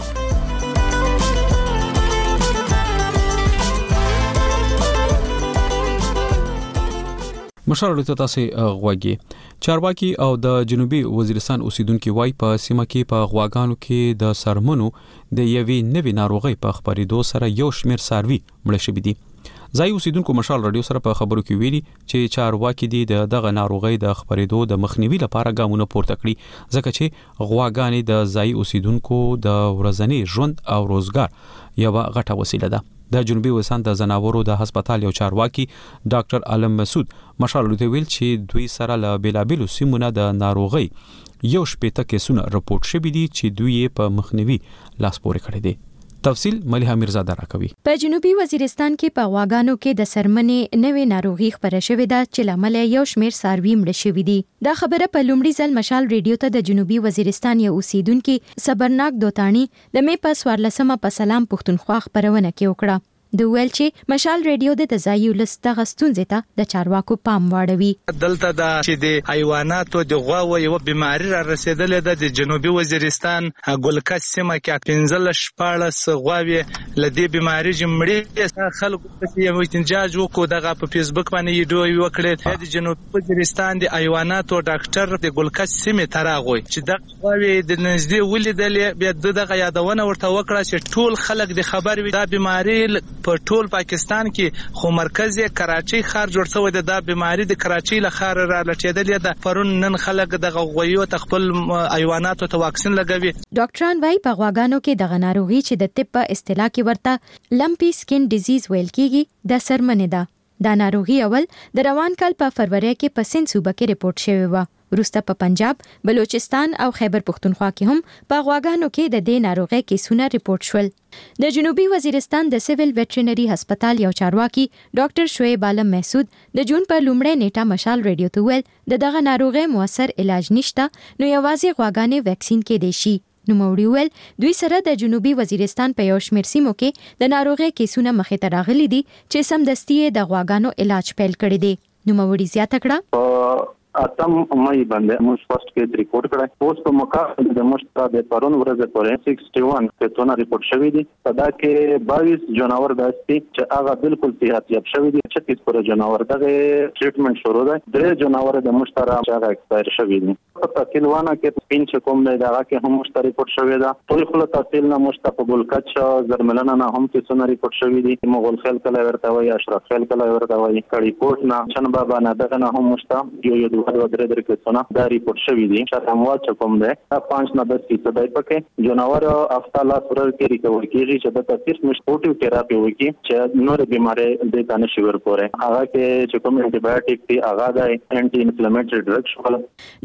مشال ته تاسو غواګي چارواکي او د جنوبي وزیرستان اوسیدونکو وای په سیمه کې په غواګانو کې د سرمنو د یوې نوې ناروغي په خبرېدو سره یو شمېر ساروي مړ شوي دي. ځای اوسیدونکو مشال رادیو سره په خبرو کې ویلي چې چارواکي دي د دغه ناروغي د خبرېدو د مخنیوي لپاره ګامونه پورته کړي ځکه چې غواګانې د ځای اوسیدونکو د ورځني ژوند او روزګار یو غټه وسیله ده. د جنوبي وزیرستان د زناورو د هسپتال یو چارواکي ډاکټر علم مسعود مشال ته ویل چې دوی سره له بیلابیلو سیمونه د ناروغي یو شپېته کیسونه راپورټ شوي دي چې دوی په مخنیوي لاس پورې کړی دي. تفصیل ملیحه میرزاده راکوي. په جنوبي وزیرستان کې په غواګانو کې د سرمنې نوې ناروغي خبره شوې ده چې لامل یو شمېر ساروي مړ شوي دي. دا خبره په لومړي ځل مشال ریډیو ته د جنوبي وزیرستان یو اوسیدونکو صبرناک دوتانی د مې په سوارلسمه په سلام پښتونخوا خبرونه کې وکړه. د ویل چې مشال ریډیو د تزایو لست غستونځ ته د چارواکو پام واړوي. دلته دا چې د حیواناتو د غوا یو بیماری را رسیدلې ده د جنوبي وزیرستان ګلکت سیمه کې پنځل شپاړس غواوي لدی بیماری جمړي خلکو په یو استنجاج وکړو دغه په فیسبوک باندې ویډیو وکړه. د جنوبي وزیرستان د حیواناتو ډاکټر د ګلکت سیمه تراغوي چې د غواوي د نږدې ولیدلې بیا دغه یادونه ورته وکړه چې ټول خلک د خبر وي دا بیماری په ټول پاکستان کې خو مرکز کراچي ښار جوړ شوی دی. دا بیماری د کراچي له ښار را لټېدلې ده. پرون نن خلک د غویو خپل حیواناتو ته واکسین لګوي. ډاکټران وايي په غواګانو کې د ناروغي چې د طب په اصطلاح کې ورته لمپي سکین ډیزیز ویل کیږي د سرمنې ده. دا ناروغي اول د روان کال په فروری کې په سند صوبه کې ریپورت شوی و. وروسته په پنجاب، بلوچستان او خیبر پښتونخوا کې هم په غواګانو کې د دې ناروغي کیسونه ریپورت شول. د جنوبي وزیرستان د سیویل ویټرینری هسپتال یو چارواکي ډاکټر شعیب عالم محسود د جون په لومړۍ نیټه مشال ریډیو ته ویل د دغه ناروغي موثر علاج نشته نو یوازې غواګانې ویکسین کې دی شي. نو موړي ویل دوی سره د جنوبي وزیرستان په یو شمېر سیمو کې د ناروغي کیسونه مخې ته راغلي دي چې سمدستي د غواګانو علاج پیل کړی دی. نو موړي زیاته کړه اتم مې باندې موږ فرست کې ریپورت کړی. اوس په موقع د مشترا د پرون ورځ پورې اکسټ یو ته ریپورت شوی دی. په دا کې بایس جناور داسي چې هغه بالکل صحت یاب شوی دی. چھتیس پر جناور دغه ټریټمنټ شروع دی. درې جناور د مشترا چې هغه ایکسپایر شوی دی. په تکلوانه کې پین چې کوم دی دا کې هم مشترا ریپورت شوی دی. ټول خپل تحصیل نه مشترا په ګلکچ زرملنه نه هم کې څونه ریپورت شوی دی. مغول خل کله ورته وای اشرف خل کله ورته وای کړي کوټ نه چن بابا نه دغه نه هم مشترا یو یو د درې درې کسونه دا ریپورت شوی دي. چې اموات چې کوم ده پانچ نه دس فیصد دی پکې جناور افتا لا سره کې ریکور کیږي چې د تفسیر مشپورټیو تھراپي وکي چې نور بیماری د تانه شوور پورې هغه کې چې کوم انټي بایوټیک دی هغه د انټي انفلامټری ډرګ شول. ډاکټر شعیب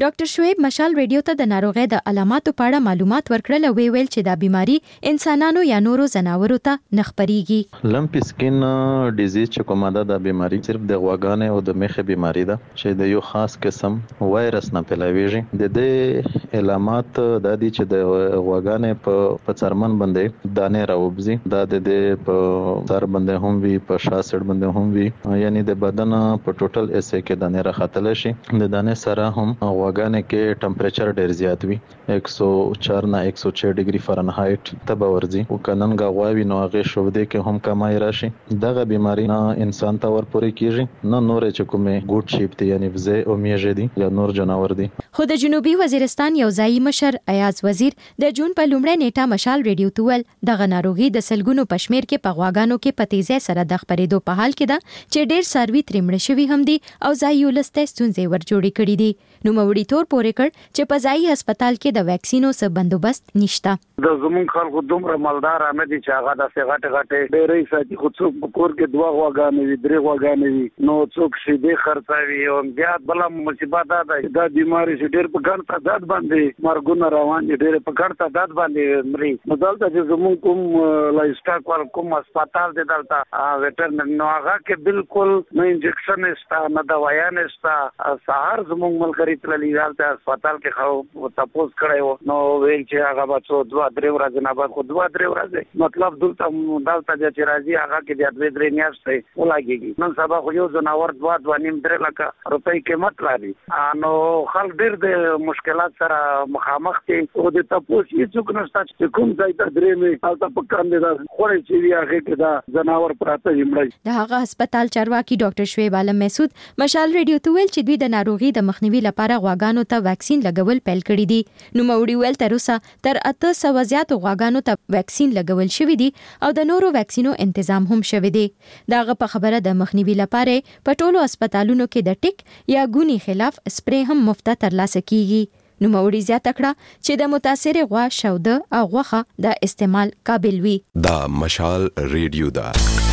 شعیب مشال ریډیو ته د ناروغۍ د علاماتو په اړه معلومات ورکړل او ویل چې دا بیماری انسانانو یا نورو ځناورو ته نه خپريږي. لمپی سکین ډیزیز چې کومه ده د بیماری صرف د غواګانې او د مخې بیماری ده چې د یو خاص قسم وایرس نه پیلاویږي. د دې علامات د دې چې د غواګانې په په څرمن باندې دانې راوبزي، دا د دې په سر باندې هم وي، په شاسړ باندې هم وي، یعنی د بدن په ټوټل ایسه کې دانې راختل شي. د دانې سره هم غواګانې کې ټمپریچر ډیر زیات وي، یک سو چار نه یک سو چھ ډیګري فارنهایت ته به ورځي او کنن غواوی نو هغه شوبده کې هم کمای راشي. دغه بیماری نه انسان ته ورپورې کیږي نه نور چې کومه ګوډ شیپ دي یعنی وزه او میږي دي یا نور جناور دي. خو د جنوبي وزیرستان یو ځایي مشر ایاز وزیر د جون په لومړۍ نیټه مشال ریډیو تول دغه ناروغي د سلګونو پشمیر کې په غواګانو کې په تیزه سره د خبرېدو په حال کې ده چې ډیر سروي ترمړ شوی هم دي او ځایي ولسته ستونزې ور جوړې کړې دي. نو موړي تور پورې کړ چې په ځایي هسپتال کې د ویکسینو څخه بندوبست نشته. د زمون خلکو دومره مالدار نه دي چې هغه د سیغټ غټې ډېرې ساتي، خو څوک کور کې دوا غواګانې وي، درې غواګانې وي، نو څوک شي دې خرڅوي. او بیا بل مصیبت دا ده دا بیماری چې ډېر په ګڼ تعداد باندې مرګونه روان دي، ډېر په ګڼ تعداد باندې مري. نو دلته چې زمون کوم لایسټاک ول کوم هسپتال دی دلته ویټرنری نو هغه کې بالکل نه انجکشن نشته نه دوايا نشته. سهار زمون ملګری تللی دلته هسپتال کې خو تاسو کړو نو ویل چې هغه بچو دوا درې ورځې نه بعد خو دوا درې ورځې مطلب دلته دلته چې راځي هغه کې د درې درې میاشتې ولګيږي. نن سبا خو یو جناور دوا دوا نیم درې لکه روپۍ قیمت لري. نو خلک ډېر د مشکلات سره مخامخ دي او د تاسو هیڅوک نشته چې کوم ځای ته درې می تاسو په کار نه ده خوري چې وی هغه کې دا جناور پراته یمړي. د هغه هسپتال چارواکي ډاکټر شعیب عالم مسعود مشال ریډیو ته ویل چې دوی د ناروغي د مخنیوي لپاره غواګانو ته ویکسین لګول پیل کړی دي. نو موړي ویل تر اوسه تر اته سوه زیات غواګانو ته ویکسین لګول شوی دي او د نورو ویکسینو تنظیم هم شوی دی. داغه په خبره د مخنیوي لپاره په ټولو هسپتالونو کې د ټیک یا ګونی خلاف سپری هم مفت ترلاسه کیږي. نو موړي زیاته کړه چې د متاثر غوا شوده او غوخه د استعمال قابل وي. دا مشال ریډیو دا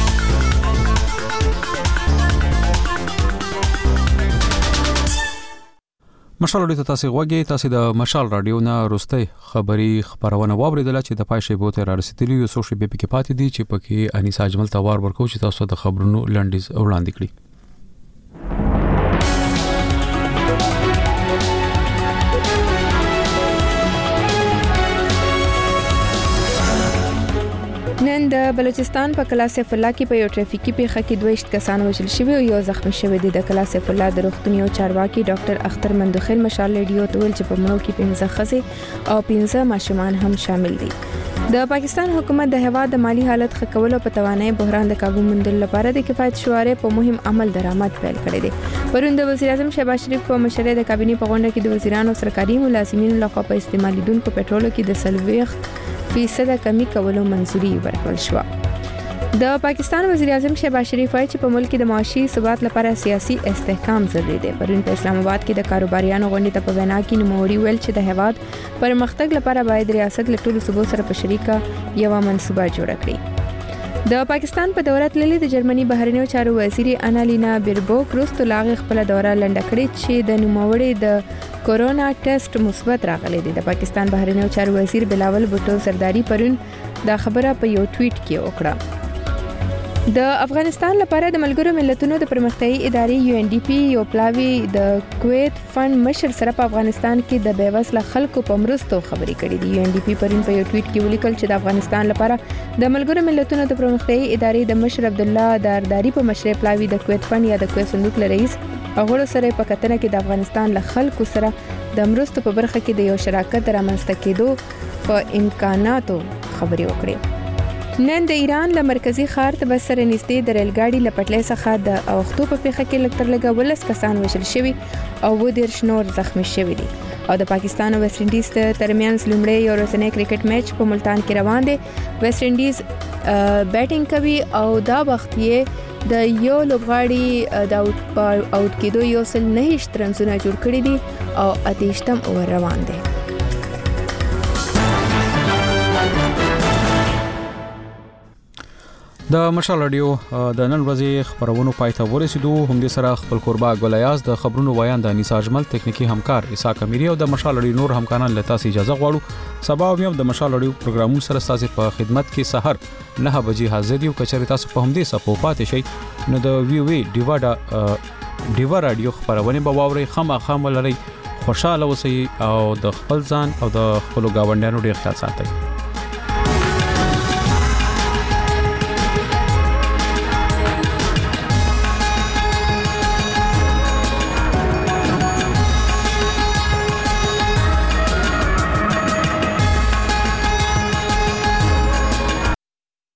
مشال ریډیو ته تاسو غوږی تاسو د مشال رادیو نه روستي خبري خبرونه واوریدل چې د پای شی بوته را رسیدلی یو سوشي به پکې پاتې دي چې پکې انیسا اجمل توار ورکو چې تاسو د خبرونو لنډیز وړاندې کړی. نن د بلوچستان په کلا سیف الله کې په یو ټریفیکي پیښه کې دوه کسان وژل شوي او یو زخمی شوی دی. د کلا سیف الله د روغتون یو چارواکي ډاکټر اختر مندوخیل مشال ریډیو ته ویل چې په مړو کې پنځه ښځې او پنځه ماشومان هم شامل دي. د پاکستان حکومت د هیواد د مالی حالت ښه کولو په توانایي بحران د قابو موندلو لپاره د کفایت شعارې په مهم عمل درآمد پیل کړی دی. پرون د وزیر اعظم شهباز شریف په مشرۍ د کابینې په غونډه کې د وزیرانو او سرکاري ملازمینو لخوا په استعمالیدونکو پټرولو کې د سلويخ فیصد کمی کولو منځوري ورکړل شو. د پاکستان وزیر اعظم شهباز شریف وايي چې په ملک کې د معاشي ثبات لپاره سیاسي استحکام ضروري دی. پرون په اسلام آباد کې د کاروباریانو غونډې ته په وینا کې نوموړي ویل چې د هیواد پرمختګ لپاره باید ریاست له ټولو صوبو سره په شریکه یو منصوبه جوړه کړي. د پاکستان په دوره تللي د جرمني بهرنیو چارو وزیر انالینا بیربوک وروسته لاغ خپل دوره لنډه کړې چې د نوموړي د کورونا ټیسټ مثبت راغلی دی. د پاکستان بهرنیو چارو وزیر بلاول بوټو زرداری پرون دا خبره په یو ټویټ کې وکړه. د افغانستان لپاره د ملګرو ملتونو د پرمختیايي ادارې یو ان ډي پی یو پلاوی د کویت فند مشر سره په افغانستان کې د بیوسله خلکو په مرستو خبرې کړې دي. یو ان ډي پی پرون په یو ټویټ کې ولیکل چې د افغانستان لپاره د ملګرو ملتونو د پرمختیايي ادارې د مشر عبد الله دارداری په مشرۍ پلاوی د کویت فند یا د کویت صندوق له رئیس هغه سره په کتنه کې د افغانستان له خلکو سره د مرستو په برخه کې د یو شراکت رامنځته کېدو په امکاناتو خبرې وکړې. نن د ایران له مرکزی ښار ته بس سره نږدې د ریل ګاډي له پټلۍ څخه د اوښتو په پیښه کې لږ تر لږه ولس کسان وژل شوي او اووه دېرش نور زخمی شوي دي. او د پاکستان او ویسټ انډیز ترمنځ لومړی یو ورځنی کرکټ میچ په ملتان کې روان دی. ویسټ انډیز بیټینګ کوي او دا وخت یې د یو لوبغاړي د اوټ کېدو یو سل نهه رنزونه جوړ کړي دي او اتهشتم اوور روان دی. د مشال رادیو د نن ورځې خبرونو پاتې ورسېدو هم د سره خپل قربا ګلیاز د خبرونو بیان د انیسا اجمل تکنیکی همکار اسحاق امیری او د مشال رادیو نور همکاران له تاسو اجازه غواړو سبا هم د مشال رادیو پروګرامونو سره تاسو په خدمت کې سحر نه بجې حاضر یو کچری تاسو په همدې سپو پاتې شي نو د وی وی ډیواډا ډیوا رادیو خبرونه به واوري خامخا ملري خوشاله اوسئ او د خپل ځان او د خپل گاونډیانو ډیر خیال ساتئ